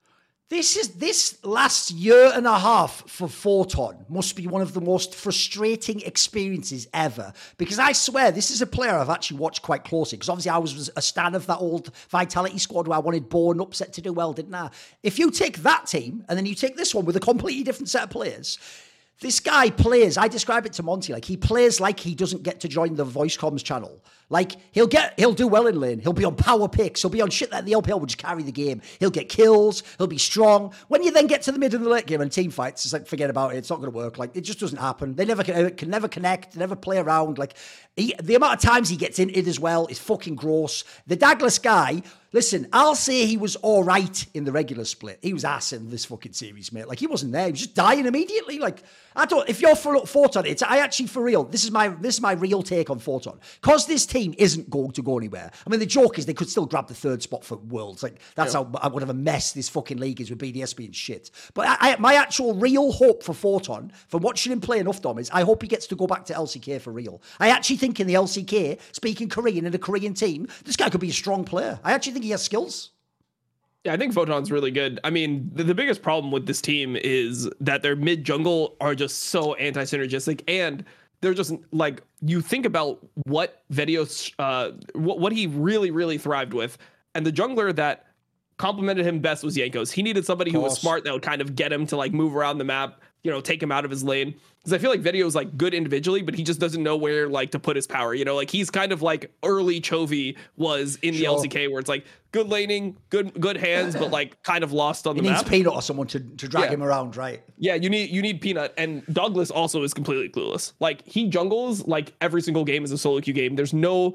This last year and a half for Photon must be one of the most frustrating experiences ever, because I swear this is a player I've actually watched quite closely, because obviously I was a stan of that old Vitality squad where I wanted Bourne Upset to do well, didn't I? If you take that team and then you take this one with a completely different set of players, this guy plays, I describe it to Monty, like he plays like he doesn't get to join the voice comms channel. Like he'll do well in lane. He'll be on power picks. He'll be on shit that the LPL would just carry the game. He'll get kills. He'll be strong. When you then get to the mid of the late game and team fights, it's like, forget about it. It's not going to work. Like it just doesn't happen. They never can never connect, never play around. Like the amount of times he gets in it as well is fucking gross. The Douglas guy, listen, I'll say he was all right in the regular split. He was ass in this fucking series, mate. Like he wasn't there. He was just dying immediately. Like if you're for Photon, I actually, for real, this is my real take on Photon. Because this team isn't going to go anywhere. I mean, the joke is they could still grab the 3rd spot for Worlds. Like that's how what of a mess this fucking league is with BDS being shit. But my actual real hope for Photon, from watching him play enough, Dom, is I hope he gets to go back to LCK for real. I actually think in the LCK, speaking Korean in a Korean team, this guy could be a strong player. I actually think he has skills. Yeah, I think Photon's really good. I mean, the biggest problem with this team is that their mid jungle are just so anti-synergistic, and they're just like, you think about what Vedios, what he really, really thrived with, and the jungler that complemented him best was Jankos. He needed somebody who was smart that would kind of get him to like move around the map, take him out of his lane. Because I feel like Video's like good individually, but he just doesn't know where like to put his power. Like he's kind of like early Chovy was in the LCK, where it's like good laning, good hands, but like kind of lost on the map. He needs Peanut or someone to drag him around, right? Yeah, you need Peanut, and Douglas also is completely clueless. Like he jungles like every single game is a solo queue game. There's no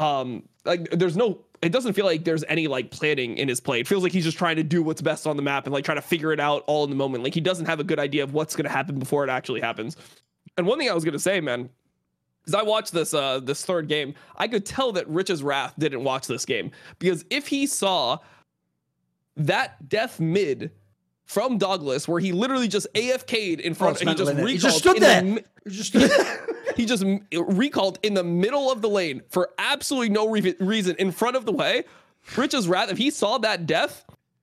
it doesn't feel like there's any like planning in his play. It feels like he's just trying to do what's best on the map and like try to figure it out all in the moment. Like he doesn't have a good idea of what's going to happen before it actually happens. And one thing I was going to say, man, because I watched this 3rd game, I could tell that Rich's Wrath didn't watch this game, because if he saw that death mid from Douglas, where he literally just AFK'd in front, and he just recalled, he just stood there. He just recalled in the middle of the lane for absolutely no reason in front of the way. Rich's Wrath, if he saw that death,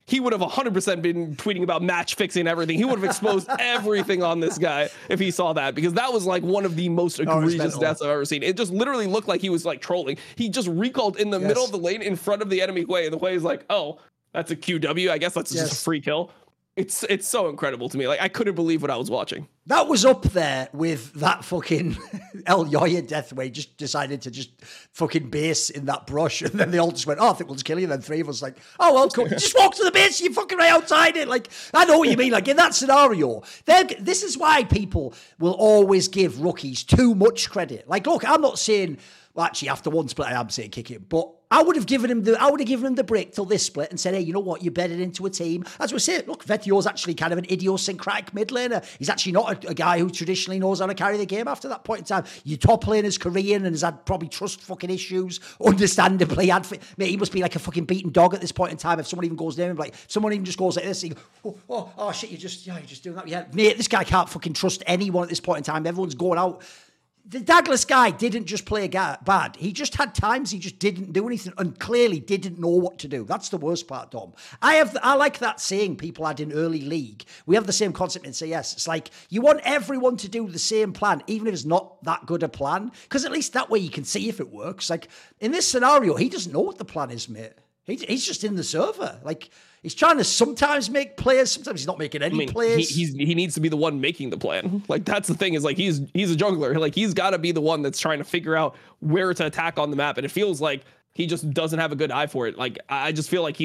he would have 100% been tweeting about match fixing everything. He would have exposed everything on this guy if he saw that, because that was like one of the most egregious deaths I've ever seen. It just literally looked like he was like trolling. He just recalled in the middle of the lane in front of the enemy Hwei, and the Hwei is like, oh, that's a QW. I guess that's just a free kill. It's so incredible to me. Like, I couldn't believe what I was watching. That was up there with that fucking Elyoya death where he just decided to just fucking base in that brush, and then they all just went, oh, I think we'll just kill you. And then three of us like, oh, well, cool. Just walk to the base. You're fucking right outside it. Like, I know what you mean. Like, in that scenario, this is why people will always give rookies too much credit. Like, look, I'm not saying, well, actually, after one split, I am saying kick it, but I would have given him the break till this split and said, hey, you know what? You're bedded into a team. As we say, look, Vetio's actually kind of an idiosyncratic mid laner. He's actually not a guy who traditionally knows how to carry the game after that point in time. Your top laner's Korean and has had probably trust fucking issues, understandably. Mate, he must be like a fucking beaten dog at this point in time. If someone even goes near him, like, if someone even just goes like this, you go, oh, shit, you're just doing that. Yeah, mate, this guy can't fucking trust anyone at this point in time. Everyone's going out. The Douglas guy didn't just play bad. He just had times he just didn't do anything and clearly didn't know what to do. That's the worst part, Dom. I like that saying people had in early league. We have the same concept in CS. It's like you want everyone to do the same plan, even if it's not that good a plan, because at least that way you can see if it works. Like in this scenario, he doesn't know what the plan is, mate. He's just in the server. Like, he's trying to sometimes make plays. Sometimes he's not making any plays. He needs to be the one making the plan. Like, that's the thing is, like, he's a jungler. Like, he's got to be the one that's trying to figure out where to attack on the map. And it feels like he just doesn't have a good eye for it. Like, I just feel like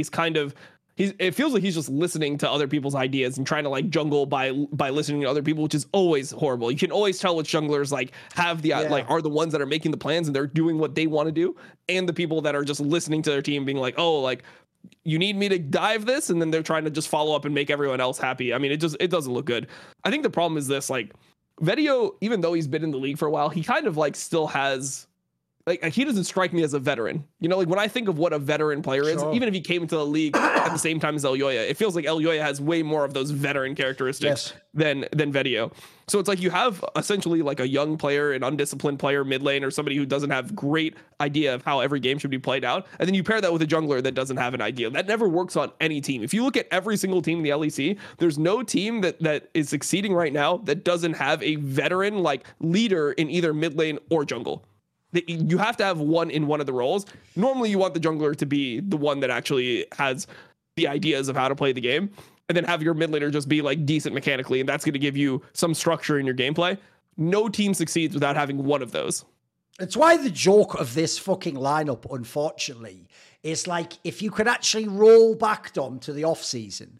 it feels like he's just listening to other people's ideas and trying to like jungle by listening to other people, which is always horrible. You can always tell which junglers like have are the ones that are making the plans and they're doing what they want to do, and the people that are just listening to their team being like, oh, like, you need me to dive this, and then they're trying to just follow up and make everyone else happy. I mean, it doesn't look good. I think the problem is this, like, Vetio, even though he's been in the league for a while, he kind of like still has, like, he doesn't strike me as a veteran. You know, like when I think of what a veteran player is, even if he came into the league at the same time as Elyoya, it feels like Elyoya has way more of those veteran characteristics than Vetio. So it's like you have essentially like a young player, an undisciplined player mid lane, or somebody who doesn't have great idea of how every game should be played out. And then you pair that with a jungler that doesn't have an idea. That never works on any team. If you look at every single team in the LEC, there's no team that is succeeding right now that doesn't have a veteran like leader in either mid lane or jungle. You have to have one in one of the roles. Normally you want the jungler to be the one that actually has the ideas of how to play the game, and then have your mid laner just be like decent mechanically, and that's going to give you some structure in your gameplay. No team succeeds without having one of those. It's why the joke of this fucking lineup, unfortunately, is like if you could actually roll back, Dom, to the off season,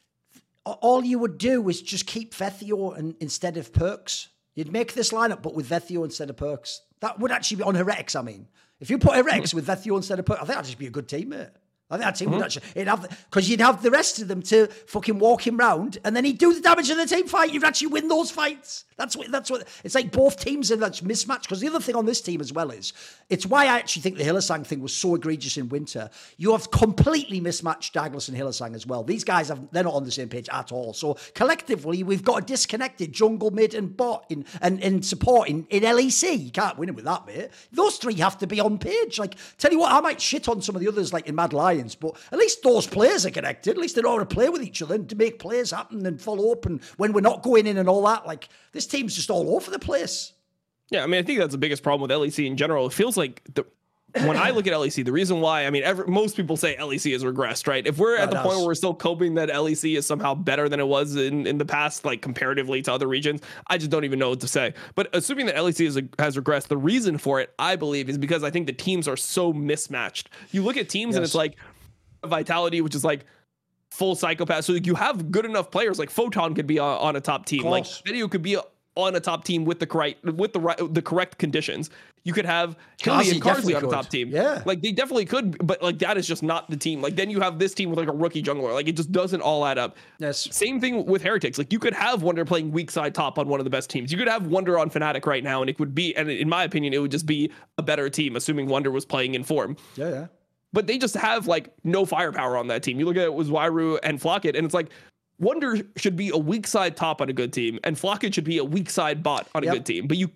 all you would do is just keep Vetio instead of Perks. You'd make this lineup, but with Vetio instead of Perks. That would actually be on Heretics, I mean. If you put Heretics with Vetio instead of Perks, I think that'd just be a good team, mate. I think that team would actually, because you'd have the rest of them to fucking walk him round, and then he'd do the damage in the team fight. You'd actually win those fights. That's what. It's like both teams are that's mismatched. Because the other thing on this team as well is, it's why I actually think the Hylissang thing was so egregious in winter. You have completely mismatched Douglas and Hylissang as well. These guys they're not on the same page at all. So collectively, we've got a disconnected jungle, mid, and bot in support in LEC. You can't win it with that, mate. Those three have to be on page. Like, tell you what, I might shit on some of the others, like in Mad Lions, but at least those players are connected. At least they know how to play with each other and to make plays happen and follow up. And when we're not going in and all that, like, this team's just all over the place. Yeah, I mean, I think that's the biggest problem with LEC in general. It feels like when I look at LEC, the reason why, I mean, most people say LEC has regressed, right? If we're at the point where we're still coping that LEC is somehow better than it was in the past, like comparatively to other regions, I just don't even know what to say. But assuming that LEC has regressed, the reason for it, I believe, is because I think the teams are so mismatched. You look at teams and it's like Vitality, which is like full psychopath. So like, you have good enough players, like Photon could be on a top team, like Video could be on a top team with the correct conditions. You could have Hilly and Karzi on a top team. Yeah. Like they definitely could, but like that is just not the team. Like then you have this team with like a rookie jungler. Like it just doesn't all add up. Yes. Same thing with Heretics. Like you could have Wunder playing weak side top on one of the best teams. You could have Wunder on Fnatic right now, and it would be, and in my opinion, it would just be a better team, assuming Wunder was playing in form. Yeah. But they just have like no firepower on that team. You look at it with Wairu and Flocket, and it's like Wunder should be a weak side top on a good team, and Flocket should be a weak side bot on a good team. But you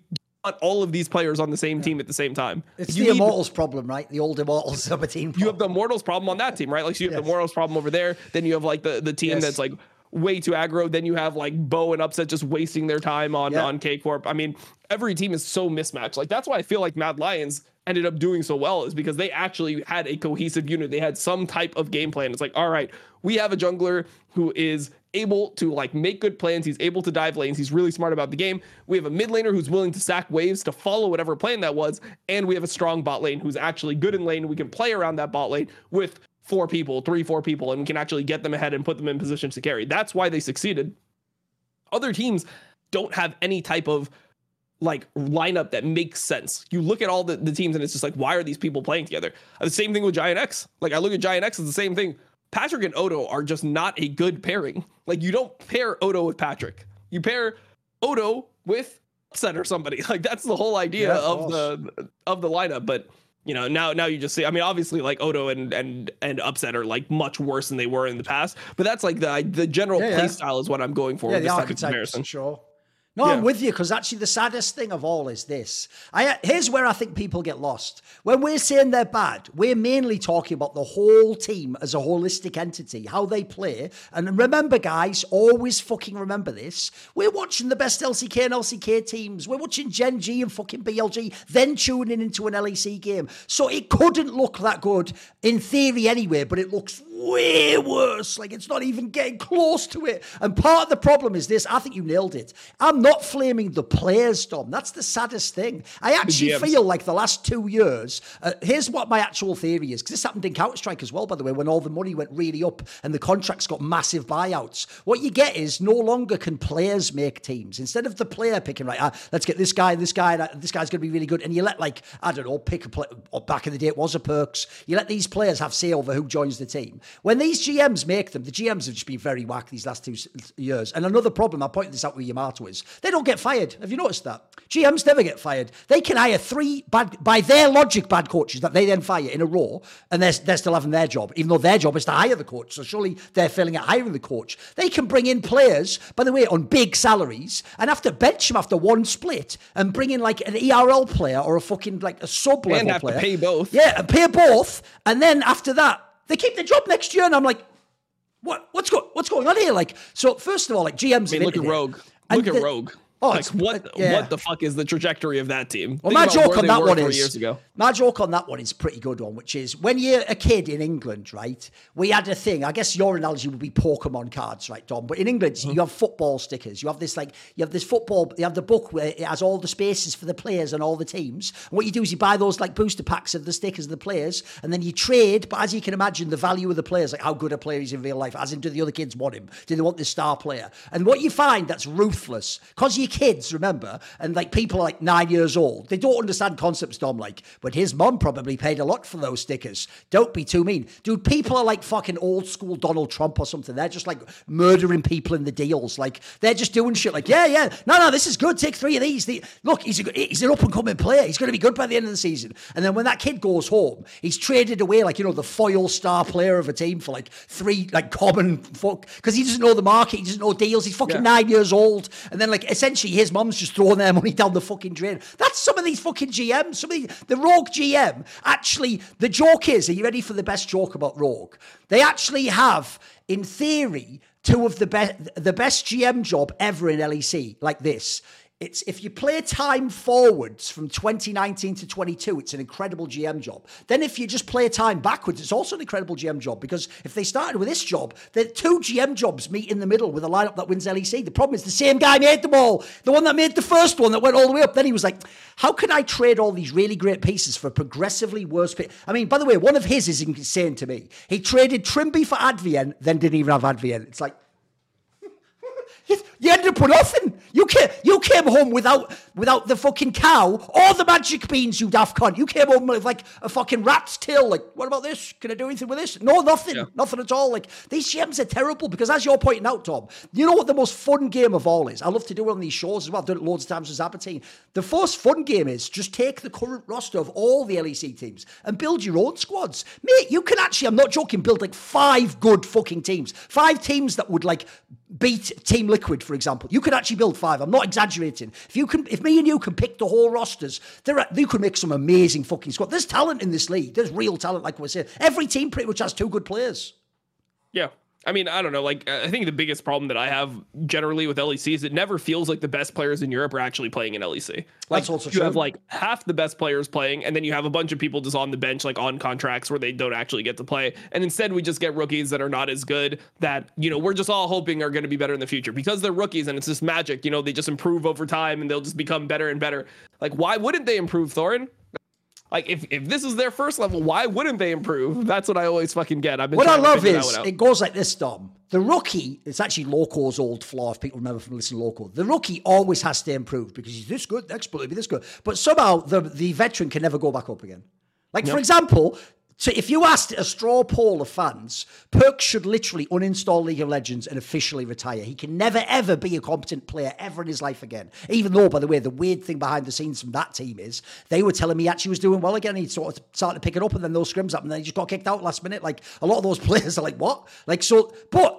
want all of these players on the same team at the same time. It's the Immortals problem, right? The old Immortals of a team problem. You have the Immortals problem on that team, right? Like, so you have the Immortals problem over there. Then you have like the team that's like way too aggro. Then you have like Bo and Upset just wasting their time on K-Corp. I mean, every team is so mismatched. Like, that's why I feel like Mad Lions ended up doing so well, is because they actually had a cohesive unit. They had some type of game plan. It's like, all right, we have a jungler who is able to like make good plans. He's able to dive lanes. He's really smart about the game. We have a mid laner who's willing to stack waves to follow whatever plan that was. And we have a strong bot lane who's actually good in lane. We can play around that bot lane with 4 people, 4 people, and we can actually get them ahead and put them in positions to carry. That's why they succeeded. Other teams don't have any type of like lineup that makes sense. You look at all the teams and it's just like, why are these people playing together? The same thing with Giant X. Like, I look at Giant X, it's the same thing. Patrick and Odo are just not a good pairing. Like, you don't pair Odo with Patrick. You pair Odo with Upset or somebody. Like, that's the whole idea of the lineup. But you know, now you just see, I mean, obviously like Odo and Upset are like much worse than they were in the past, but that's like the general play style is what I'm going for. Yeah, the archetype, sure. No, I'm with you, because actually the saddest thing of all is this. Here's where I think people get lost. When we're saying they're bad, we're mainly talking about the whole team as a holistic entity, how they play. And remember, guys, always fucking remember this. We're watching the best LCK and LCK teams. We're watching Gen G and fucking BLG, then tuning into an LEC game. So it couldn't look that good in theory anyway, but it looks way worse. Like, it's not even getting close to it. And part of the problem is this. I think you nailed it. I'm not flaming the players, Dom. That's the saddest thing. I actually feel like the last 2 years, here's what my actual theory is, because this happened in Counter-Strike as well, by the way, when all the money went really up and the contracts got massive buyouts. What you get is no longer can players make teams. Instead of the player picking, right, let's get this guy, this guy's going to be really good. And you let, like, I don't know, pick a player, or back in the day it was a Perks. You let these players have say over who joins the team. When these GMs make them, the GMs have just been very whack these last 2 years. And another problem, I pointed this out with Yamato, is they don't get fired. Have you noticed that? GMs never get fired. They can hire 3 bad, by their logic, bad coaches that they then fire in a row, and they're still having their job, even though their job is to hire the coach. So surely they're failing at hiring the coach. They can bring in players, by the way, on big salaries, and have to bench them after 1 split and bring in like an ERL player or a fucking like a sub-level player. And have to pay both. Yeah, and pay both. And then after that, they keep the job next year. And I'm like, what's going on here? Like, so first of all, like GMs. I mean, look at Rogue. Look at Rogue. Oh, like what the fuck is the trajectory of that team? Well, my joke on that one is my joke on that one is a pretty good one, which is when you're a kid in England, right? We had a thing. I guess your analogy would be Pokemon cards, right, Dom? But in England, you have football stickers. You have this football. You have the book where it has all the spaces for the players and all the teams. And what you do is you buy those like booster packs of the stickers of the players, and then you trade. But as you can imagine, the value of the players, like how good a player is in real life, as in do the other kids want him? Do they want this star player? And what you find that's ruthless, because you kids, remember, and like people are like 9 years old, they don't understand concepts, Dom, like, but his mum probably paid a lot for those stickers. Don't be too mean. Dude, people are like fucking old school Donald Trump or something. They're just like murdering people in the deals. Like, they're just doing shit like, no, this is good. Take 3 of these. Look, he's an up and coming player. He's going to be good by the end of the season. And then when that kid goes home, he's traded away like, you know, the foil star player of a team for like 3 like common fuck, because he doesn't know the market. He doesn't know deals. He's fucking 9 years old. And then like essentially his mum's just throwing their money down the fucking drain. That's some of these fucking GMs. Some of the Rogue GM. Actually, the joke is, are you ready for the best joke about Rogue? They actually have, in theory, 2 of the best GM job ever in LEC, like this. It's if you play time forwards from 2019 to 22, it's an incredible GM job. Then if you just play time backwards, it's also an incredible GM job, because if they started with this job, the 2 GM jobs meet in the middle with a lineup that wins LEC. The problem is the same guy made them all. The one that made the first one that went all the way up. Then he was like, how can I trade all these really great pieces for progressively worse pieces? I mean, by the way, one of his is insane to me. He traded Trimby for Advien, then didn't even have Advien. It's like, you ended up with nothing. You came home without the fucking cow or the magic beans, you daft cunt. You came home with like a fucking rat's tail. Like, what about this? Can I do anything with this? No, nothing. Yeah. Nothing at all. Like, these GMs are terrible, because as you're pointing out, Tom, you know what the most fun game of all is? I love to do it on these shows as well. I've done it loads of times with Zabatine. The most fun game is just take the current roster of all the LEC teams and build your own squads. Mate, you can actually, I'm not joking, build like 5 good fucking teams. 5 teams that would like beat Team Liquid, for example. You could actually build 5. I'm not exaggerating. If me and you can pick the whole rosters, you could make some amazing fucking squad. There's talent in this league. There's real talent, like we're saying. Every team pretty much has 2 good players. Yeah. I mean, I don't know. Like, I think the biggest problem that I have generally with LEC is it never feels like the best players in Europe are actually playing in LEC. Like, you have like half the best players playing, and then you have a bunch of people just on the bench, like on contracts where they don't actually get to play. And instead, we just get rookies that are not as good that, you know, we're just all hoping are going to be better in the future because they're rookies and it's just magic. You know, they just improve over time and they'll just become better and better. Like, why wouldn't they improve, Thorin? Like, if this is their first level, why wouldn't they improve? That's what I always fucking get. What I love is, it goes like this, Dom. The rookie, it's actually Loco's old flaw, if people remember from listening to Loco. The rookie always has to improve because he's this good, next will be this good. But somehow the veteran can never go back up again. Like, for example, so if you asked a straw poll of fans, Perkz should literally uninstall League of Legends and officially retire. He can never, ever be a competent player ever in his life again. Even though, by the way, the weird thing behind the scenes from that team is they were telling me he actually was doing well again. He sort of started to pick it up and then those scrims happened and then he just got kicked out last minute. Like, a lot of those players are like, what? Like, so, but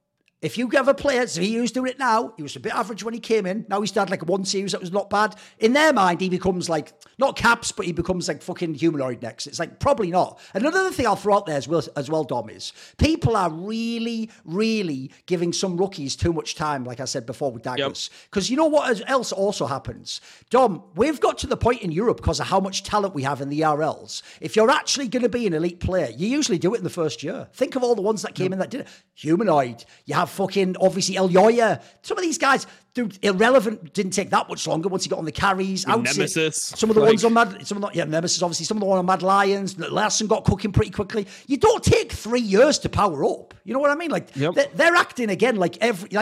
if you have a player, so he was doing it now, he was a bit average when he came in. Now he's had like 1 series that was not bad. In their mind, he becomes like, not Caps, but he becomes like fucking humanoid next. It's like, probably not. Another thing I'll throw out there as well, Dom, is people are really, really giving some rookies too much time, like I said before with Daggers. Because you know what else also happens? Dom, we've got to the point in Europe because of how much talent we have in the RLs. If you're actually going to be an elite player, you usually do it in the first year. Think of all the ones that came in that did it. Humanoid. You have fucking, obviously, Elyoya. Some of these guys, dude, Irrelevant didn't take that much longer once he got on the carries. Nemesis. Some of the ones on Nemesis, obviously. Some of the ones on Mad Lions. Larson got cooking pretty quickly. You don't take 3 years to power up. You know what I mean? Like, they're acting again like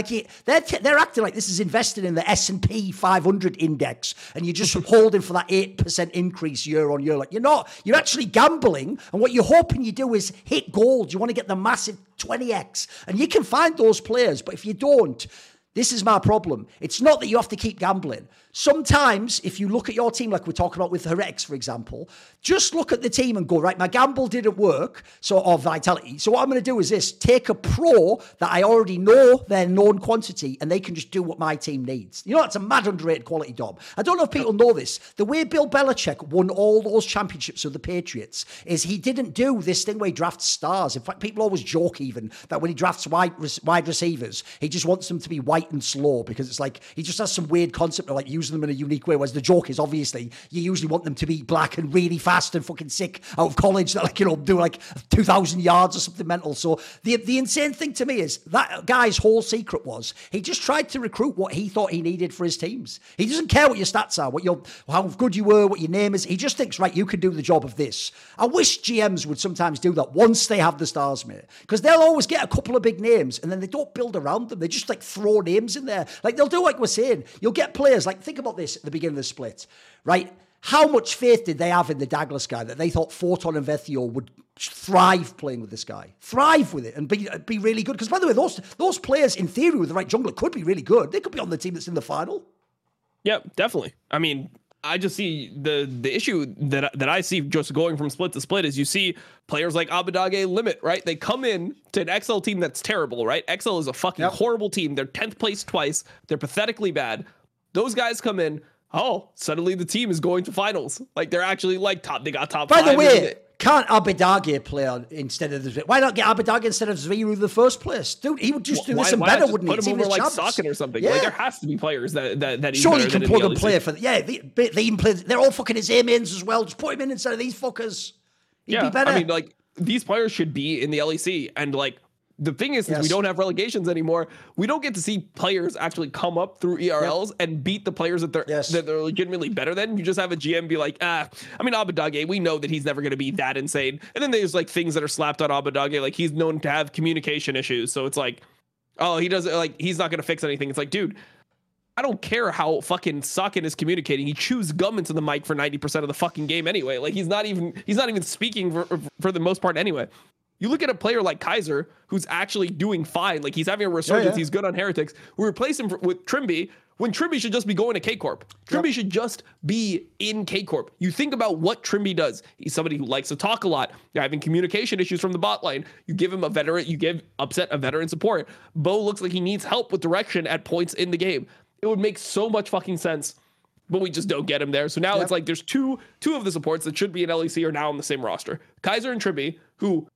they're acting like this is invested in the S&P 500 index and you're just holding for that 8% increase year on year. Like, you're not. You're actually gambling, and what you're hoping you do is hit gold. You want to get the massive 20x, and you can find those players, but if you don't, this is my problem. It's not that you have to keep gambling. Sometimes, if you look at your team, like we're talking about with Heretics, for example, just look at the team and go, right, my gamble didn't work, or Vitality. So what I'm going to do is this, take a pro that I already know their known quantity, and they can just do what my team needs. You know, that's a mad underrated quality, Dom. I don't know if people know this. The way Bill Belichick won all those championships with the Patriots is he didn't do this thing where he drafts stars. In fact, people always joke even that when he drafts wide receivers, he just wants them to be white and slow because it's like, he just has some weird concept of like using them in a unique way, whereas the joke is obviously you usually want them to be black and really fast and fucking sick out of college that, like, you know, do like 2,000 yards or something mental. So the insane thing to me is that guy's whole secret was he just tried to recruit what he thought he needed for his teams. He doesn't care what your stats are, how good you were, what your name is. He just thinks, right, you can do the job of this. I wish GMs would sometimes do that once they have the stars, mate, because they'll always get a couple of big names and then they don't build around them. They just like throw names in there. Like they'll do like we're saying. You'll get players like, think about this at the beginning of the split, right? How much faith did they have in the Douglas guy that they thought Photon and Vethio would thrive playing with this guy? Thrive with it and be really good. Because by the way, those players in theory with the right jungler could be really good. They could be on the team that's in the final. Yeah, definitely. I mean, I just see the issue that I see just going from split to split is you see players like Abbedagge limit, right? They come in to an XL team that's terrible, right? XL is a fucking horrible team. They're 10th place twice. They're pathetically bad. Those guys come in, suddenly the team is going to finals. Like, they're actually like top. They got top 5. By the way, can't Abbedagge play instead of the... Why not get Abbedagge instead of Zviru in the first place? Dude, he would just do this and better, wouldn't he? Put him over like Socken or something. Yeah. Like, there has to be players that he's surely can plug and play for... Yeah, they even play... They're all fucking his A-mains as well. Just put him in instead of these fuckers. He'd be better. I mean, like, these players should be in the LEC, and like, the thing is, since we don't have relegations anymore, we don't get to see players actually come up through ERLs and beat the players that they're legitimately better than. You just have a GM be like, I mean, Abbedagge, we know that he's never going to be that insane. And then there's like things that are slapped on Abbedagge, like he's known to have communication issues. So it's like, he doesn't, like, he's not going to fix anything. It's like, dude, I don't care how fucking Socken is communicating. He chews gum into the mic for 90% of the fucking game anyway. Like, he's not even speaking for the most part anyway. You look at a player like Kaiser, who's actually doing fine. Like, he's having a resurgence. He's good on Heretics. We replace him with Trimby, when Trimby should just be going to K-Corp. Trimby should just be in K-Corp. You think about what Trimby does. He's somebody who likes to talk a lot. You're having communication issues from the bot lane. You give him a veteran, you give Upset a veteran support. Bo looks like he needs help with direction at points in the game. It would make so much fucking sense, but we just don't get him there. So now it's like there's two of the supports that should be in LEC are now on the same roster. Kaiser and Trimby, who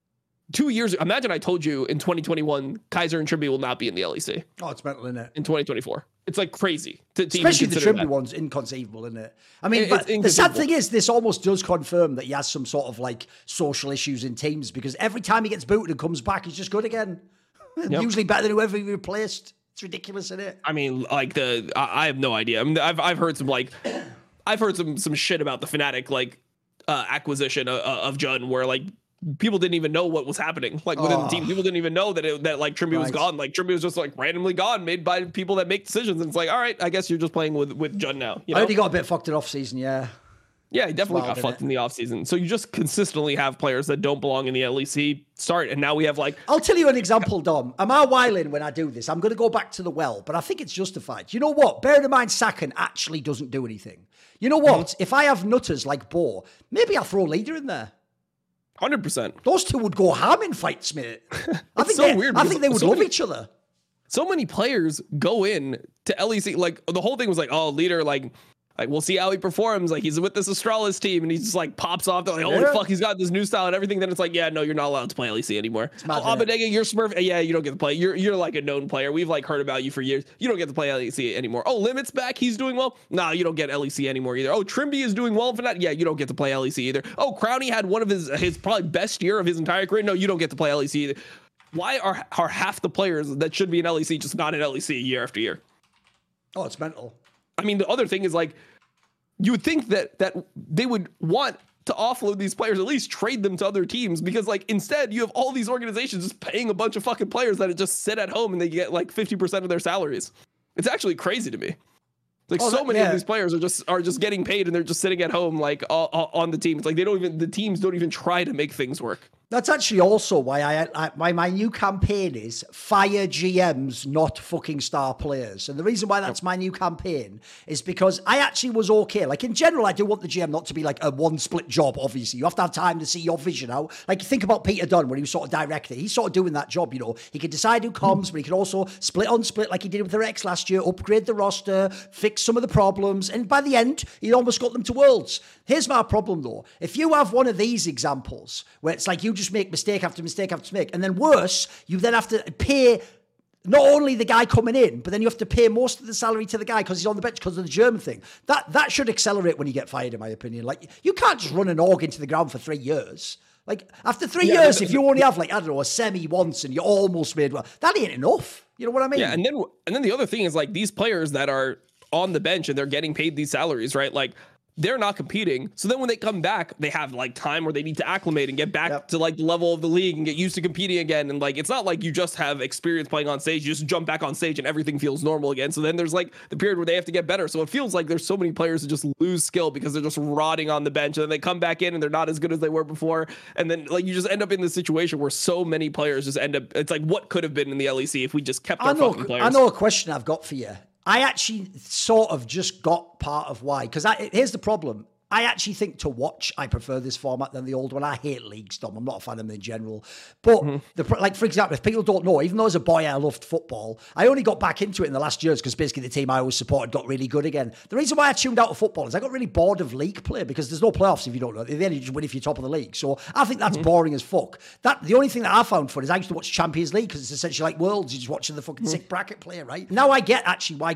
2 years, imagine I told you in 2021, Kaiser and Trimby will not be in the LEC. Oh, it's mental, isn't it? In 2024. It's like crazy. Especially the Trimby one's inconceivable, isn't it? I mean, but the sad thing is, this almost does confirm that he has some sort of like social issues in teams, because every time he gets booted and comes back, he's just good again. Usually better than whoever he replaced. It's ridiculous, isn't it? I mean, like I have no idea. I mean, I've heard some some shit about the Fnatic acquisition of Jun, where like people didn't even know what was happening within the team. People didn't even know that Trimby was gone. Like Trimby was just like randomly gone, made by people that make decisions. And it's like, all right, I guess you're just playing with Jun now. You know? I heard he got a bit fucked in off season. Yeah. Yeah, he definitely got fucked in the offseason. So you just consistently have players that don't belong in the LEC start. And now we have I'll tell you an example, Dom. Am I whiling when I do this? I'm going to go back to the well, but I think it's justified. You know what? Bear in mind, Sakan actually doesn't do anything. You know what? If I have nutters like Bo, maybe I'll throw Leader in there. 100%. Those two would go ham in fights, mate. I think they would love each other. So many players go in to LEC. Like the whole thing was like, oh, Leader, like we'll see how he performs. Like he's with this Astralis team, and he just like pops off. They're like, holy fuck, he's got this new style and everything. Then it's like, yeah, no, you're not allowed to play LEC anymore. Abadega, you're Smurf. Yeah, you don't get to play. You're like a known player. We've like heard about you for years. You don't get to play LEC anymore. Oh, Limit's back. He's doing well. No, you don't get LEC anymore either. Oh, Trimby is doing well for that. Yeah, you don't get to play LEC either. Oh, Crowny had one of his probably best year of his entire career. No, you don't get to play LEC either. Why are half the players that should be in LEC just not in LEC year after year? Oh, it's mental. I mean, the other thing is like, you would think that they would want to offload these players, at least trade them to other teams, because like instead you have all these organizations just paying a bunch of fucking players that just sit at home and they get like 50% of their salaries. It's actually crazy to me. Like many of these players are just getting paid and they're just sitting at home like on the team. It's like the teams don't even try to make things work. That's actually also why why my new campaign is fire GMs, not fucking star players. And the reason why that's my new campaign is because I actually was okay. Like in general, I do want the GM not to be like a one split job, obviously. You have to have time to see your vision out. Like think about Peter Dunn when he was sort of director. He's sort of doing that job, you know. He could decide who comes, but he could also split on split like he did with the Rex last year, upgrade the roster, fix some of the problems. And by the end, he almost got them to Worlds. Here's my problem though. If you have one of these examples where it's like you just make mistake after mistake after mistake, and then worse, you then have to pay not only the guy coming in, but then you have to pay most of the salary to the guy because he's on the bench because of the German thing. That should accelerate when you get fired, in my opinion. Like you can't just run an org into the ground for 3 years. Like after 3 years, if you only have like, I don't know, a semi once and you almost made well, that ain't enough. You know what I mean? Yeah, and then the other thing is like these players that are on the bench and they're getting paid these salaries, right? Like they're not competing. So then when they come back, they have like time where they need to acclimate and get back to like the level of the league and get used to competing again. And like, it's not like you just have experience playing on stage. You just jump back on stage and everything feels normal again. So then there's like the period where they have to get better. So it feels like there's so many players who just lose skill because they're just rotting on the bench and then they come back in and they're not as good as they were before. And then like, you just end up in this situation where so many players just end up, it's like what could have been in the LEC if we just kept our fucking players. I know a question I've got for you. I actually sort of just got part of why, because here's the problem. I actually think to watch, I prefer this format than the old one. I hate leagues, Dom. I'm not a fan of them in general. But, like, for example, if people don't know, even though as a boy I loved football, I only got back into it in the last years because basically the team I always supported got really good again. The reason why I tuned out of football is I got really bored of league play because there's no playoffs if you don't know. They only just win if you're top of the league. So I think that's boring as fuck. The only thing that I found fun is I used to watch Champions League because it's essentially like Worlds. You're just watching the fucking sick bracket play, right? Now I get actually why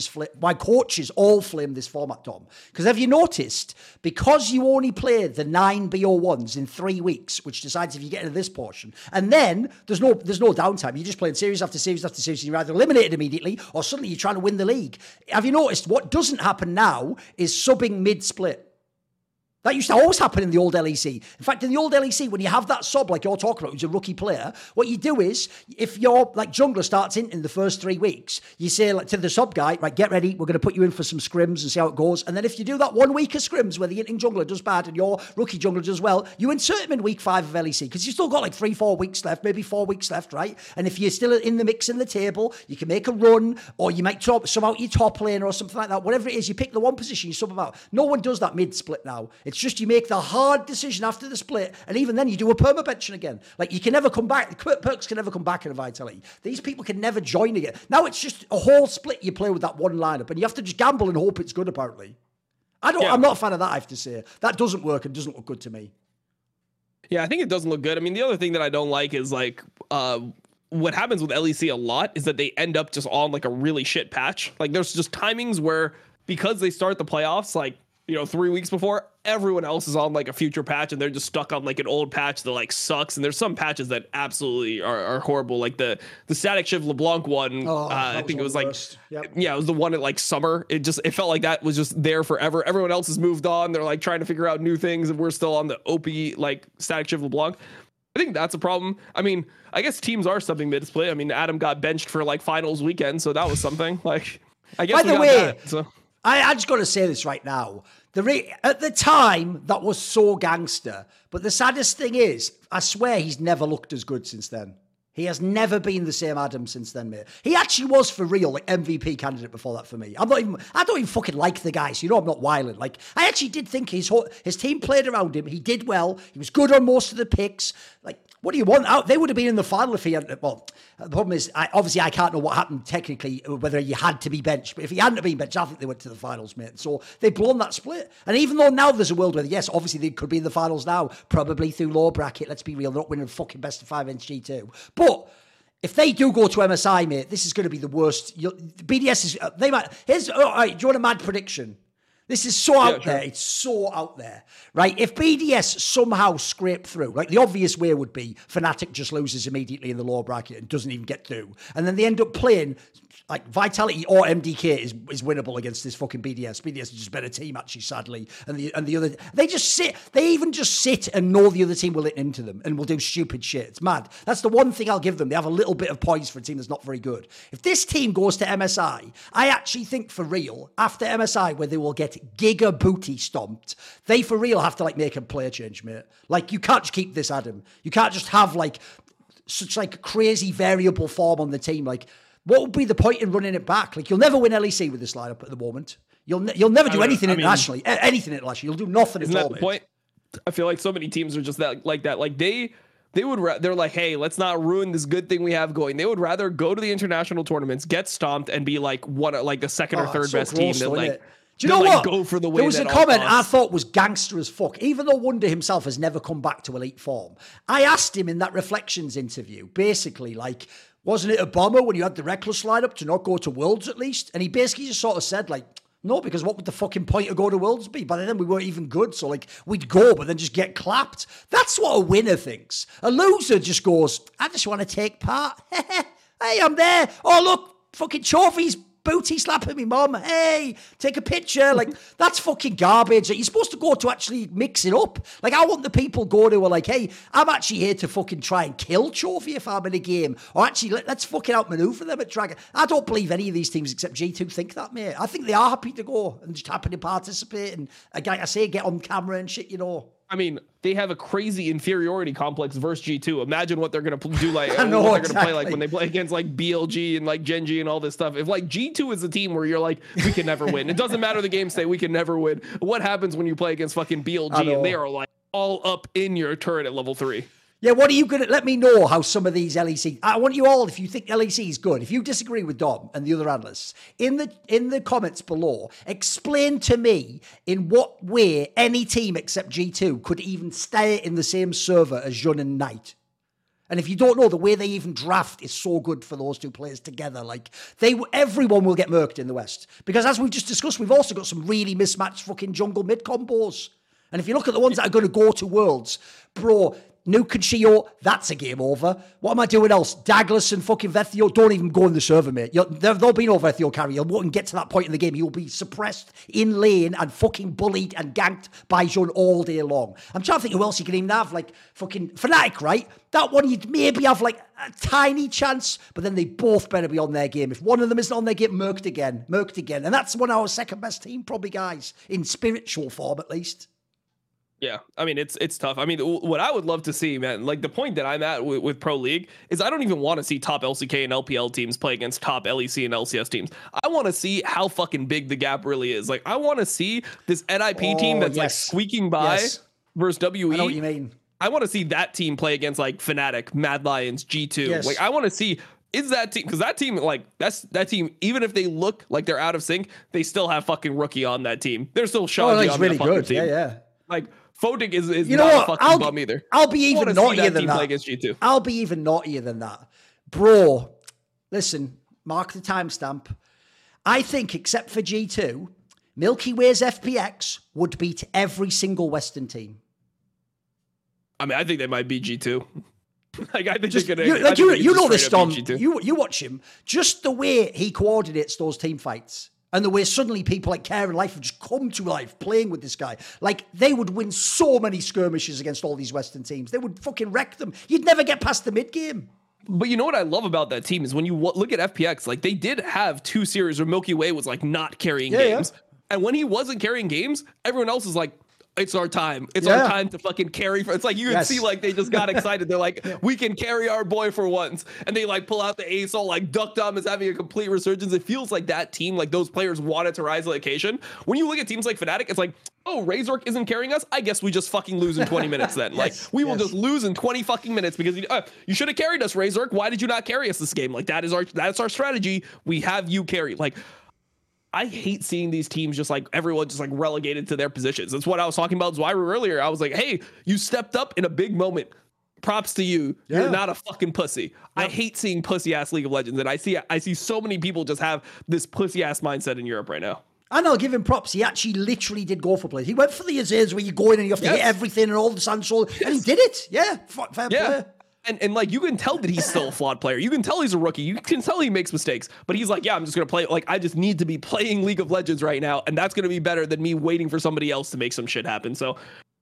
coaches all flame this format, Dom. Because have you noticed, because you only play the 9 BO1s in 3 weeks, which decides if you get into this portion. And then there's no downtime. You're just playing series after series after series. And you're either eliminated immediately or suddenly you're trying to win the league. Have you noticed what doesn't happen now is subbing mid-split? That used to always happen in the old LEC. In fact, in the old LEC, when you have that sub like you're talking about, who's a rookie player, what you do is, if your like jungler starts in the first 3 weeks, you say like to the sub guy, right, get ready, we're going to put you in for some scrims and see how it goes. And then if you do that 1 week of scrims where the inting jungler does bad and your rookie jungler does well, you insert him in week 5 of LEC because you've still got like 3-4 weeks left, maybe 4 weeks left, right? And if you're still in the mix in the table, you can make a run, or you might sub out your top laner or something like that. Whatever it is, you pick the one position, you sub him out. No one does that mid-split now. It's just you make the hard decision after the split, and even then you do a permabenching again. Like, you can never come back. The perks can never come back in a Vitality. These people can never join again. Now it's just a whole split you play with that one lineup, and you have to just gamble and hope it's good, apparently. I'm not a fan of that, I have to say. That doesn't work and doesn't look good to me. Yeah, I think it doesn't look good. I mean, the other thing that I don't like is like what happens with LEC a lot is that they end up just on like a really shit patch. Like, there's just timings where, because they start the playoffs like, 3 weeks before, everyone else is on like a future patch, and they're just stuck on like an old patch that like sucks. And there's some patches that absolutely are horrible. Like the Static Shiv LeBlanc one, I think it was like, it was the one at like summer. It felt like that was just there forever. Everyone else has moved on. They're like trying to figure out new things, and we're still on the OP like Static Shiv LeBlanc. I think that's a problem. I mean, I guess teams are subbing mid-split. I mean, Adam got benched for like finals weekend, so that was something. Like, I guess. By the way, I just got to say this right now. At the time, that was so gangster. But the saddest thing is, I swear he's never looked as good since then. He has never been the same Adam since then, mate. He actually was, for real, like MVP candidate before that for me. I don't even fucking like the guy, so I'm not wiling. Like, I actually did think his team played around him. He did well. He was good on most of the picks. Like, what do you want? They would have been in the final if he hadn't. Well, the problem is, obviously, I can't know what happened technically, whether he had to be benched. But if he hadn't been benched, I think they went to the finals, mate. So they've blown that split. And even though now there's a world where, yes, obviously they could be in the finals now, probably through lower bracket. Let's be real, they're not winning fucking best of 5 in G2. But if they do go to MSI, mate, this is going to be the worst. BDS is. They might. All right, do you want a mad prediction? This is so out there. It's so out there, right? If BDS somehow scrape through, like the obvious way would be Fnatic just loses immediately in the lower bracket and doesn't even get through. And then they end up playing like Vitality or MDK is winnable against this fucking BDS. BDS is just a better team, actually, sadly. And the other, they even just sit and know the other team will hit into them and will do stupid shit. It's mad. That's the one thing I'll give them. They have a little bit of poise for a team that's not very good. If this team goes to MSI, I actually think for real, after MSI, where they will get giga booty stomped, they for real have to like make a player change, mate. Like, you can't just keep this Adam. You can't just have like such like crazy variable form on the team. Like, what would be the point in running it back? Like, you'll never win LEC with this lineup at the moment. You'll never do anything internationally. Anything internationally. You'll do nothing at all. Isn't that the point? I feel like so many teams are just like that. Like they're like, hey, let's not ruin this good thing we have going. They would rather go to the international tournaments, get stomped, and be like the second or third best team than like. Do you know what? Go for the win. There was a comment I thought was gangster as fuck. Even though Wunder himself has never come back to elite form, I asked him in that Reflections interview, basically, like, wasn't it a bomber when you had the Reckless lineup to not go to Worlds at least? And he basically just sort of said, like, no, because what would the fucking point of going to Worlds be? By then we weren't even good, so like we'd go, but then just get clapped. That's what a winner thinks. A loser just goes, I just want to take part. Hey, I'm there. Oh, look, fucking trophies. Booty slapping me mom. Hey, take a picture. Like, that's fucking garbage. You're supposed to go to actually mix it up. Like, I want the people go to are like, hey, I'm actually here to fucking try and kill Trophy if I'm in a game. Or actually, let's fucking outmaneuver them at Dragon. I don't believe any of these teams except G2 think that, mate. I think they are happy to go and just happy to participate and, like I say, get on camera and shit, I mean, they have a crazy inferiority complex versus G2. Imagine what they're going to do, like, I know, what they're exactly. going to play like when they play against like BLG and like Gen.G and all this stuff. If like G2 is a team where you're like, we can never win. It doesn't matter the game state, we can never win. What happens when you play against fucking BLG and they are like all up in your turret at level 3? Yeah, what are you going to... Let me know how some of these LEC... I want you all, if you think LEC is good, if you disagree with Dom and the other analysts, in the comments below, explain to me in what way any team except G2 could even stay in the same server as Jun and Knight. And if you don't know, the way they even draft is so good for those two players together. Like, everyone will get murked in the West. Because as we've just discussed, we've also got some really mismatched fucking jungle mid combos. And if you look at the ones that are going to go to Worlds, bro... Nuke and Shio, that's a game over. What am I doing else? Douglas and fucking Vethio, don't even go in the server, mate. There'll be no Vethio carry. You won't get to that point in the game. You'll be suppressed in lane and fucking bullied and ganked by Jun all day long. I'm trying to think who else you can even have, like fucking Fnatic, right? That one you'd maybe have like a tiny chance, but then they both better be on their game. If one of them isn't on their game, murked again. And that's one of our second best team, probably, guys, in spiritual form at least. Yeah, I mean, it's tough. I mean, what I would love to see, man, like the point that I'm at with Pro League is I don't even want to see top LCK and LPL teams play against top LEC and LCS teams. I want to see how fucking big the gap really is. Like, I want to see this NIP team that's like squeaking by versus WE. I know what you mean. I want to see that team play against like Fnatic, Mad Lions, G2. Yes. Like, I want to see, is that team, because that team, like, that team, even if they look like they're out of sync, they still have fucking Rookie on that team. They're still Shanji on really that fucking team. Yeah. Like, Photic is you know not what? A fucking bum either. I'll be even naughtier than that. I'll be even naughtier than that. Bro, listen, mark the timestamp. I think, except for G2, Milky Way's FPX would beat every single Western team. I mean, I think they might beat G2. Like, I think they're gonna. You know this, Dom. You watch him. Just the way he coordinates those team fights. And the way suddenly people like Care and Life have just come to life playing with this guy. Like, they would win so many skirmishes against all these Western teams. They would fucking wreck them. You'd never get past the mid-game. But you know what I love about that team is when you look at FPX, like, they did have 2 series where Milky Way was, like, not carrying games. Yeah. And when he wasn't carrying games, everyone else is like, it's our time. It's our time to fucking carry. It's like you can see like they just got excited. They're like, we can carry our boy for once. And they like pull out the ace. All like Duck Dumb is having a complete resurgence. It feels like that team, like those players wanted to rise to the occasion. When you look at teams like Fnatic, it's like, oh, Razork isn't carrying us. I guess we just fucking lose in 20 minutes then. Like we will just lose in 20 fucking minutes because you should have carried us, Razork. Why did you not carry us this game? Like that's our strategy. We have you carry. Like, I hate seeing these teams just like everyone just like relegated to their positions. That's what I was talking about Zwyroo earlier. I was like, hey, you stepped up in a big moment. Props to you. Yeah. You're not a fucking pussy. Yep. I hate seeing pussy ass League of Legends. And I see so many people just have this pussy ass mindset in Europe right now. And I'll give him props. He actually literally did go for plays. He went for the Azers where you go in and you have to hit everything and all the sand soul. And he did it. Yeah. Fair play. And like, you can tell that he's still a flawed player. You can tell he's a rookie. You can tell he makes mistakes. But he's like, yeah, I'm just going to play. Like, I just need to be playing League of Legends right now. And that's going to be better than me waiting for somebody else to make some shit happen. So,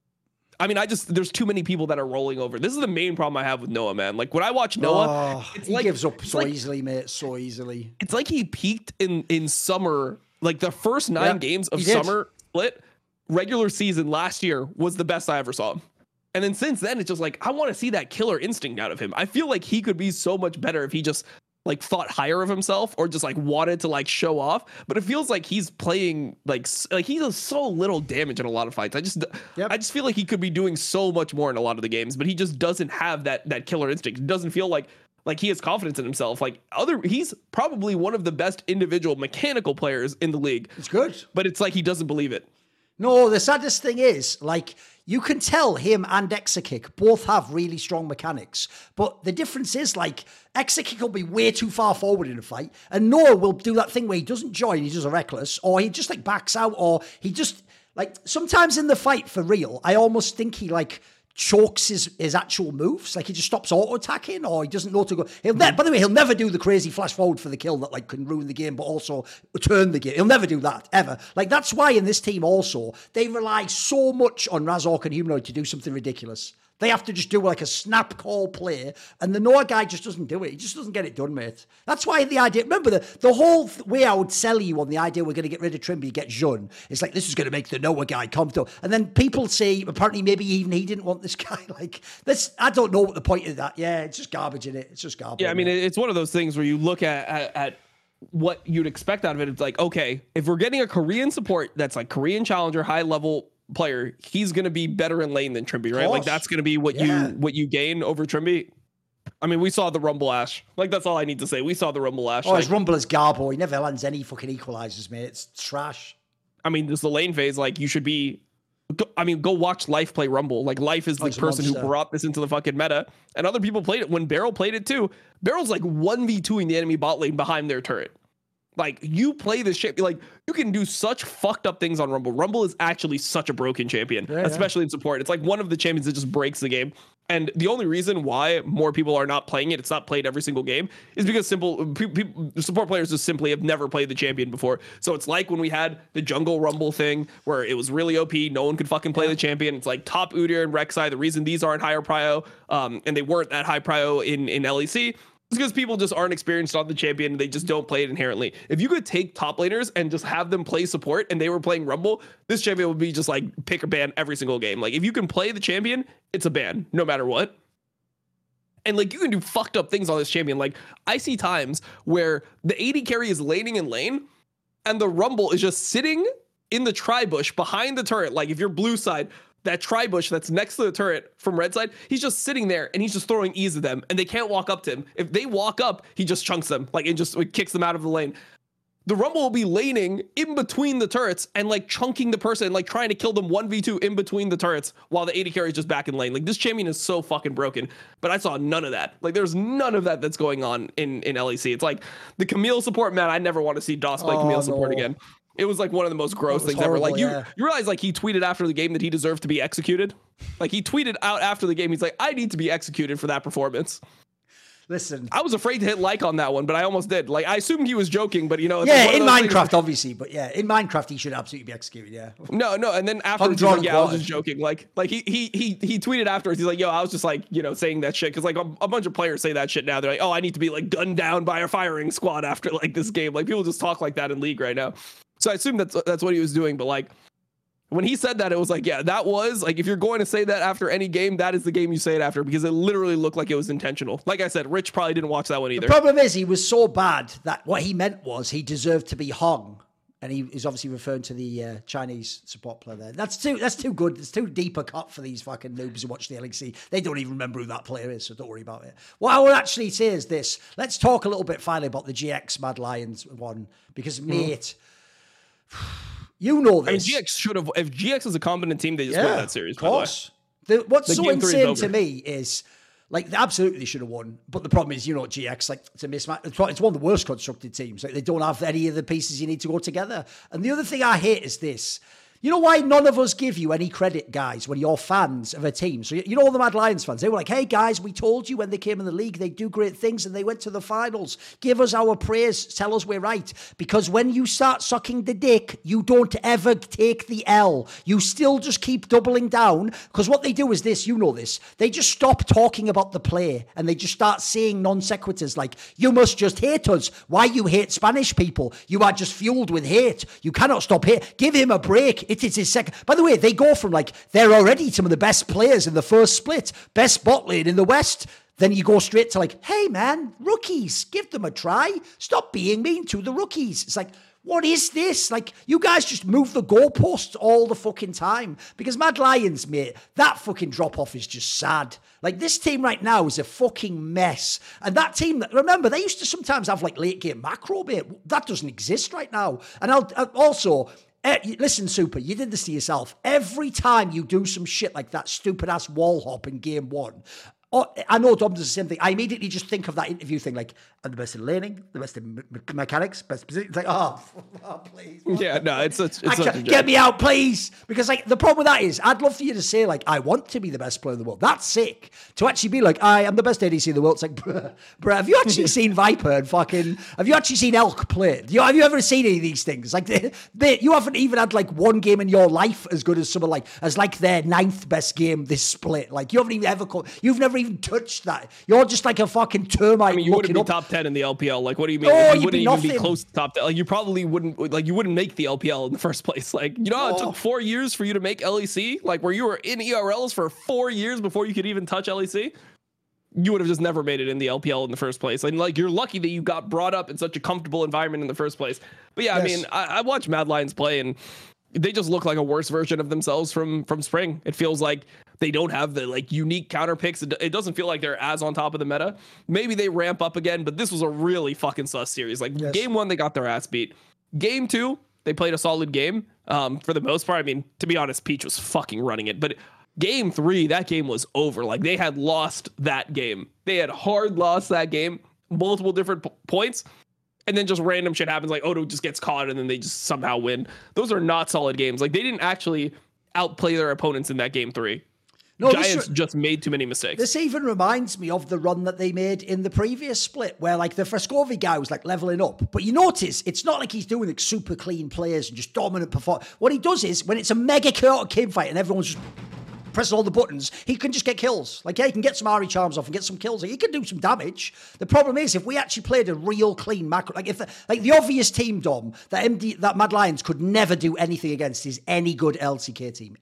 I mean, there's too many people that are rolling over. This is the main problem I have with Noah, man. Like, when I watch Noah, he gives up so easily, mate. So easily. It's like he peaked in summer. Like, the first 9 games of summer split regular season last year was the best I ever saw him. And then since then, it's just like, I want to see that killer instinct out of him. I feel like he could be so much better if he just like thought higher of himself or just like wanted to like show off. But it feels like he's playing like he does so little damage in a lot of fights. I just feel like he could be doing so much more in a lot of the games, but he just doesn't have that killer instinct. It doesn't feel like he has confidence in himself. He's probably one of the best individual mechanical players in the league. It's good. But it's like he doesn't believe it. No, the saddest thing is, like, you can tell him and Exakick both have really strong mechanics. But the difference is, like, Exakick will be way too far forward in a fight, and Noah will do that thing where he doesn't join, he does a reckless, or he just, like, backs out, or he just, like, sometimes in the fight, for real, I almost think he, like, chokes his actual moves. Like, he just stops auto-attacking, or he doesn't know to go. By the way, he'll never do the crazy flash forward for the kill that like can ruin the game, but also turn the game. He'll never do that, ever. Like, that's why in this team also, they rely so much on Razork and Humanoid to do something ridiculous. They have to just do like a snap call play, and the Noah guy just doesn't do it. He just doesn't get it done, mate. That's why the idea, remember the whole way I would sell you on the idea we're going to get rid of Trimby, get Jun. It's like, this is going to make the Noah guy comfortable. And then people say, apparently maybe even he didn't want this guy. Like, this, I don't know what the point of that. Yeah, it's just garbage in it. It's just garbage. Yeah, I mean, it's one of those things where you look at what you'd expect out of it. It's like, okay, if we're getting a Korean support that's like Korean challenger, high level player, he's going to be better in lane than Trimby, right? Like, that's going to be what you gain over Trimby. I mean, we saw the Rumble Ash. Like, that's all I need to say. We saw the Rumble Ash. Oh, his Rumble is Garbo. He never lands any fucking equalizers, mate. It's trash. I mean, this is the lane phase. Like, you should be... go watch Life play Rumble. Like, Life is the person who brought this into the fucking meta. And other people played it. When Beryl played it too, Beryl's like 1v2ing the enemy bot lane behind their turret. Like, you play this shit, like, you can do such fucked up things on Rumble. Rumble is actually such a broken champion, especially in support. It's like one of the champions that just breaks the game. And the only reason why more people are not playing it, it's not played every single game, is because support players just simply have never played the champion before. So it's like when we had the jungle rumble thing where it was really OP, no one could fucking play the champion. It's like top Udyr and Rek'Sai. The reason these aren't higher prio, and they weren't that high prio in LEC, is because people just aren't experienced on the champion and they just don't play it inherently. If you could take top laners and just have them play support and they were playing Rumble, this champion would be just like pick or ban every single game. Like if you can play the champion, it's a ban no matter what. And like you can do fucked up things on this champion. Like I see times where the AD carry is laning in lane and the Rumble is just sitting in the tri-bush behind the turret. Like if you're blue side, that tri-bush that's next to the turret from red side, he's just sitting there and he's just throwing E's at them and they can't walk up to him. If they walk up, he just chunks them, like it just kicks them out of the lane. The Rumble will be laning in between the turrets and like chunking the person, like trying to kill them 1v2 in between the turrets while the AD carry is just back in lane. Like this champion is so fucking broken, but I saw none of that. Like there's none of that that's going on in LEC. It's like the Camille support, man, I never want to see DOS play Camille support again. It was like one of the most gross things horrible, ever. Like you realize like he tweeted after the game that he deserved to be executed. Like he tweeted out after the game. He's like, I need to be executed for that performance. Listen, I was afraid to hit like on that one, but I almost did. Like I assumed he was joking, but you know, yeah, in Minecraft, obviously, but yeah, in Minecraft, he should absolutely be executed. Yeah. No, and then afterwards, he's like, yeah, I was just joking. Like he tweeted afterwards. He's like, yo, I was just like, you know, saying that shit because like a bunch of players say that shit now. They're like, oh, I need to be like gunned down by a firing squad after like this game. Like people just talk like that in League right now. So I assume that's what he was doing. But like when he said that, it was like, yeah, that was like, if you're going to say that after any game, that is the game you say it after, because it literally looked like it was intentional. Like I said, Rich probably didn't watch that one either. The problem is he was so bad that what he meant was he deserved to be hung. And he is obviously referring to the Chinese support player there. That's too good. It's too deep a cut for these fucking noobs who watch the LEC. They don't even remember who that player is, so don't worry about it. What I would actually say is this. Let's talk a little bit finally about the GX Mad Lions one, because mate, you know this. I mean, GX should have. If GX is a competent team, they just win that series. Of course. What's so insane to me is, like, they absolutely should have won. But the problem is, you know, GX, like, it's a mismatch. It's one of the worst constructed teams. Like, they don't have any of the pieces you need to go together. And the other thing I hate is this. You know why none of us give you any credit, guys, when you're fans of a team? So, you know, all the Mad Lions fans, they were like, hey, guys, we told you when they came in the league, they do great things and they went to the finals. Give us our praise. Tell us we're right. Because when you start sucking the dick, you don't ever take the L. You still just keep doubling down. Because what they do is this, you know this. They just stop talking about the play and they just start saying non sequiturs like, you must just hate us. Why you hate Spanish people? You are just fueled with hate. You cannot stop hate. Give him a break. It is his second. By the way, they go from like, they're already some of the best players in the first split, best bot lane in the West. Then you go straight to like, hey man, rookies, give them a try. Stop being mean to the rookies. It's like, what is this? Like, you guys just move the goalposts all the fucking time. Because Mad Lions, mate, that fucking drop-off is just sad. Like, this team right now is a fucking mess. And that team, remember, they used to sometimes have, like, late-game macro, mate. That doesn't exist right now. And I'll also... listen, Super, you did this to yourself. Every time you do some shit like that stupid-ass wall hop in game one, I know Dom does the same thing. I immediately just think of that interview thing, like, I'm the best in laning, the best in mechanics, best position. It's like, oh please. Yeah, no, it's such a joke. Get me out, please. Because, like, the problem with that is, I'd love for you to say, like, I want to be the best player in the world. That's sick. To actually be like, I am the best ADC in the world. It's like, bruh, have you actually seen Viper and fucking, have you actually seen Elk play? Have you ever seen any of these things? Like, you haven't even had, like, one game in your life as good as someone like, as like their 9th best game this split. Like, you haven't even ever, you've never even touched that. You're just like a fucking termite. I mean, you wouldn't be top 10 in the LPL. Like, what do you mean? No, like, you wouldn't even be close to top 10. Like, you probably wouldn't, like, you wouldn't make the LPL in the first place. Like, you know how it took 4 years for you to make LEC? Like, where you were in ERLs for 4 years before you could even touch LEC? You would have just never made it in the LPL in the first place. And, like, you're lucky that you got brought up in such a comfortable environment in the first place. But yeah, yes. I mean, I watch Mad Lions play and they just look like a worse version of themselves from Spring. It feels like they don't have the like unique counter picks. It doesn't feel like they're as on top of the meta. Maybe they ramp up again, but this was a really fucking sus series. Like Game 1, they got their ass beat. Game 2, they played a solid game. For the most part, I mean, to be honest, Peach was fucking running it. But Game 3, that game was over. Like they had lost that game. They had hard lost that game, multiple different points. And then just random shit happens, like Odo just gets caught and then they just somehow win. Those are not solid games. Like they didn't actually outplay their opponents in that Game 3. Giants just made too many mistakes. This even reminds me of the run that they made in the previous split where like the Frescovi guy was like leveling up. But you notice it's not like he's doing like super clean plays and just dominant performance. What he does is when it's a mega chaotic game fight and everyone's just pressing all the buttons, he can just get kills. Like, yeah, he can get some Ari charms off and get some kills. Like, he can do some damage. The problem is, if we actually played a real clean macro, like the obvious team, Dom, that Mad Lions could never do anything against is any good LCK team.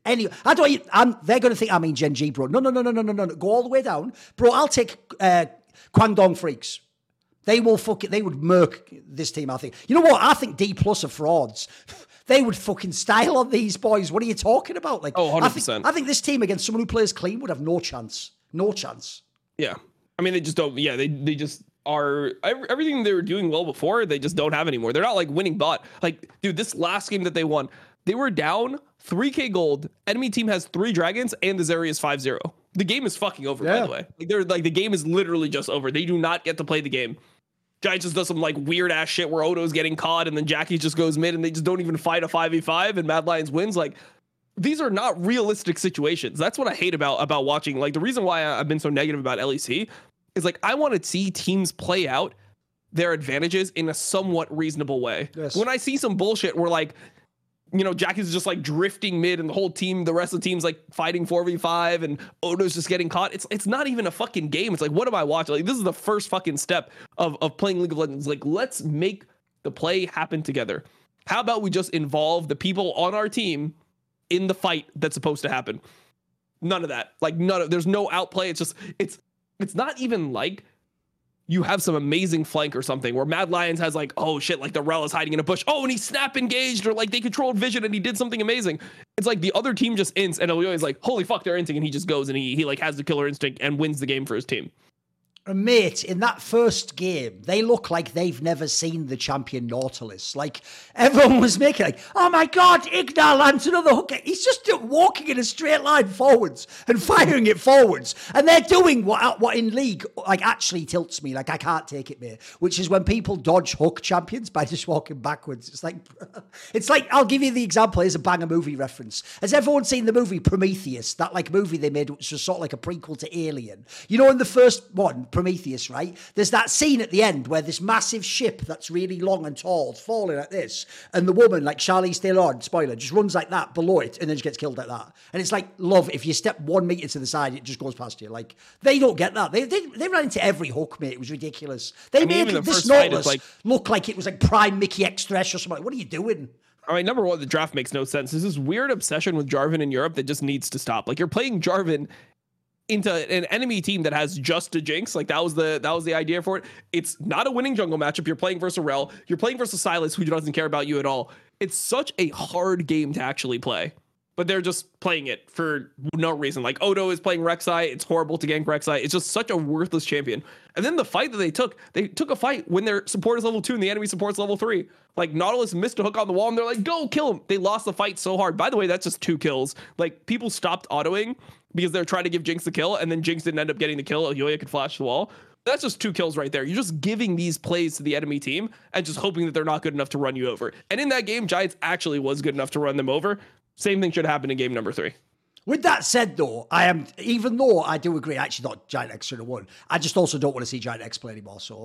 They're going to think I mean Gen G, bro. No. Go all the way down. Bro, I'll take Kwangdong Freaks. They would murk this team, I think. You know what? I think D+ are frauds. They would fucking style on these boys. What are you talking about? Like, 100%. I think this team against someone who plays clean would have no chance. No chance. Yeah. I mean, they just don't. Yeah, they just are. Everything they were doing well before, they just don't have anymore. They're not like winning bot. Like, dude, this last game that they won, they were down 3K gold. Enemy team has 3 dragons and the Zeri is 5-0. The game is fucking over, by the way. The game is literally just over. They do not get to play the game. Giants just does some like weird ass shit where Odo's getting caught and then Jackie just goes mid and they just don't even fight a 5v5 and Mad Lions wins. Like, these are not realistic situations. That's what I hate about watching. Like, the reason why I've been so negative about LEC is like, I want to see teams play out their advantages in a somewhat reasonable way. Yes. When I see some bullshit where like, you know, Jackie's just like drifting mid and the whole team, the rest of the team's like fighting 4v5 and Odo's just getting caught. It's not even a fucking game. It's like, what am I watching? Like, this is the first fucking step of playing League of Legends. Like, let's make the play happen together. How about we just involve the people on our team in the fight that's supposed to happen? None of that. Like, there's no outplay. It's just, it's not even like you have some amazing flank or something where Mad Lions has like, oh shit, like the Rel is hiding in a bush. Oh, and he snap engaged, or like they controlled vision and he did something amazing. It's like the other team just ints and Elioy is like, holy fuck, they're inting, and he just goes and he like has the killer instinct and wins the game for his team. Mate, in that first game, they look like they've never seen the champion Nautilus. Like, everyone was making like, oh my God, Ignar lands another hook. He's just walking in a straight line forwards and firing it forwards. And they're doing what in League, like, actually tilts me. Like, I can't take it, mate. Which is when people dodge hook champions by just walking backwards. It's like, I'll give you the example. Here's a banger movie reference. Has everyone seen the movie Prometheus? That, like, movie they made, which was sort of like a prequel to Alien. You know, in the first one, Prometheus, right? There's that scene at the end where this massive ship that's really long and tall is falling like this, and the woman, like Charlize Theron, spoiler, just runs like that below it and then she gets killed like that. And it's like, love, if you step 1 meter to the side, it just goes past you. Like, they don't get that. They ran into every hook, mate. It was ridiculous. They made this Nautilus look like it was like Prime Mickey X Thresh or something. What are you doing? All right, number one, the draft makes no sense. There's this weird obsession with Jarvan in Europe that just needs to stop. Like, you're playing Jarvan into an enemy team that has just a Jinx. Like, that was the idea for it. It's not a winning jungle matchup. You're playing versus Rel. You're playing versus Sylas, who doesn't care about you at all. It's such a hard game to actually play. But they're just playing it for no reason. Like, Odo is playing Rek'Sai. It's horrible to gank Rek'Sai. It's just such a worthless champion. And then the fight that they took a fight when their support is level 2 and the enemy support's level 3. Like, Nautilus missed a hook on the wall and they're like, go kill him. They lost the fight so hard. By the way, that's just 2 kills. Like, people stopped autoing because they're trying to give Jinx the kill, and then Jinx didn't end up getting the kill. Yoya could flash the wall. That's just 2 kills right there. You're just giving these plays to the enemy team and just hoping that they're not good enough to run you over. And in that game, Giants actually was good enough to run them over. Same thing should happen in game number 3. With that said, though, even though I do agree, I actually thought Giant X should have won. I just also don't want to see Giant X play anymore. So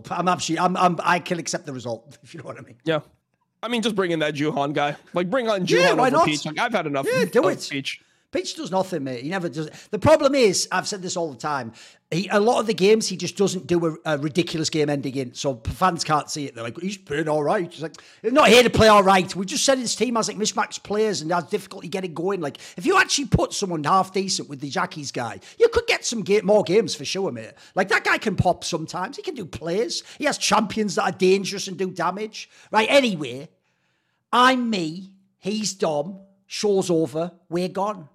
I can accept the result, if you know what I mean. Yeah. I mean, just bring in that Juhan guy. Like, bring on Juhan over Peach. Like, I've had enough of Peach. Peach does nothing, mate. He never does. The problem is, I've said this all the time, a lot of the games, he just doesn't do a ridiculous game ending in, so fans can't see it. They're like, he's playing all right. He's like, he's not here to play all right. We just said his team has like mismatched players and has difficulty getting going. Like, if you actually put someone half decent with the Jackie's guy, you could get some more games for sure, mate. Like, that guy can pop sometimes. He can do plays. He has champions that are dangerous and do damage. Right, anyway, I'm me. He's Dom. Show's over. We're gone.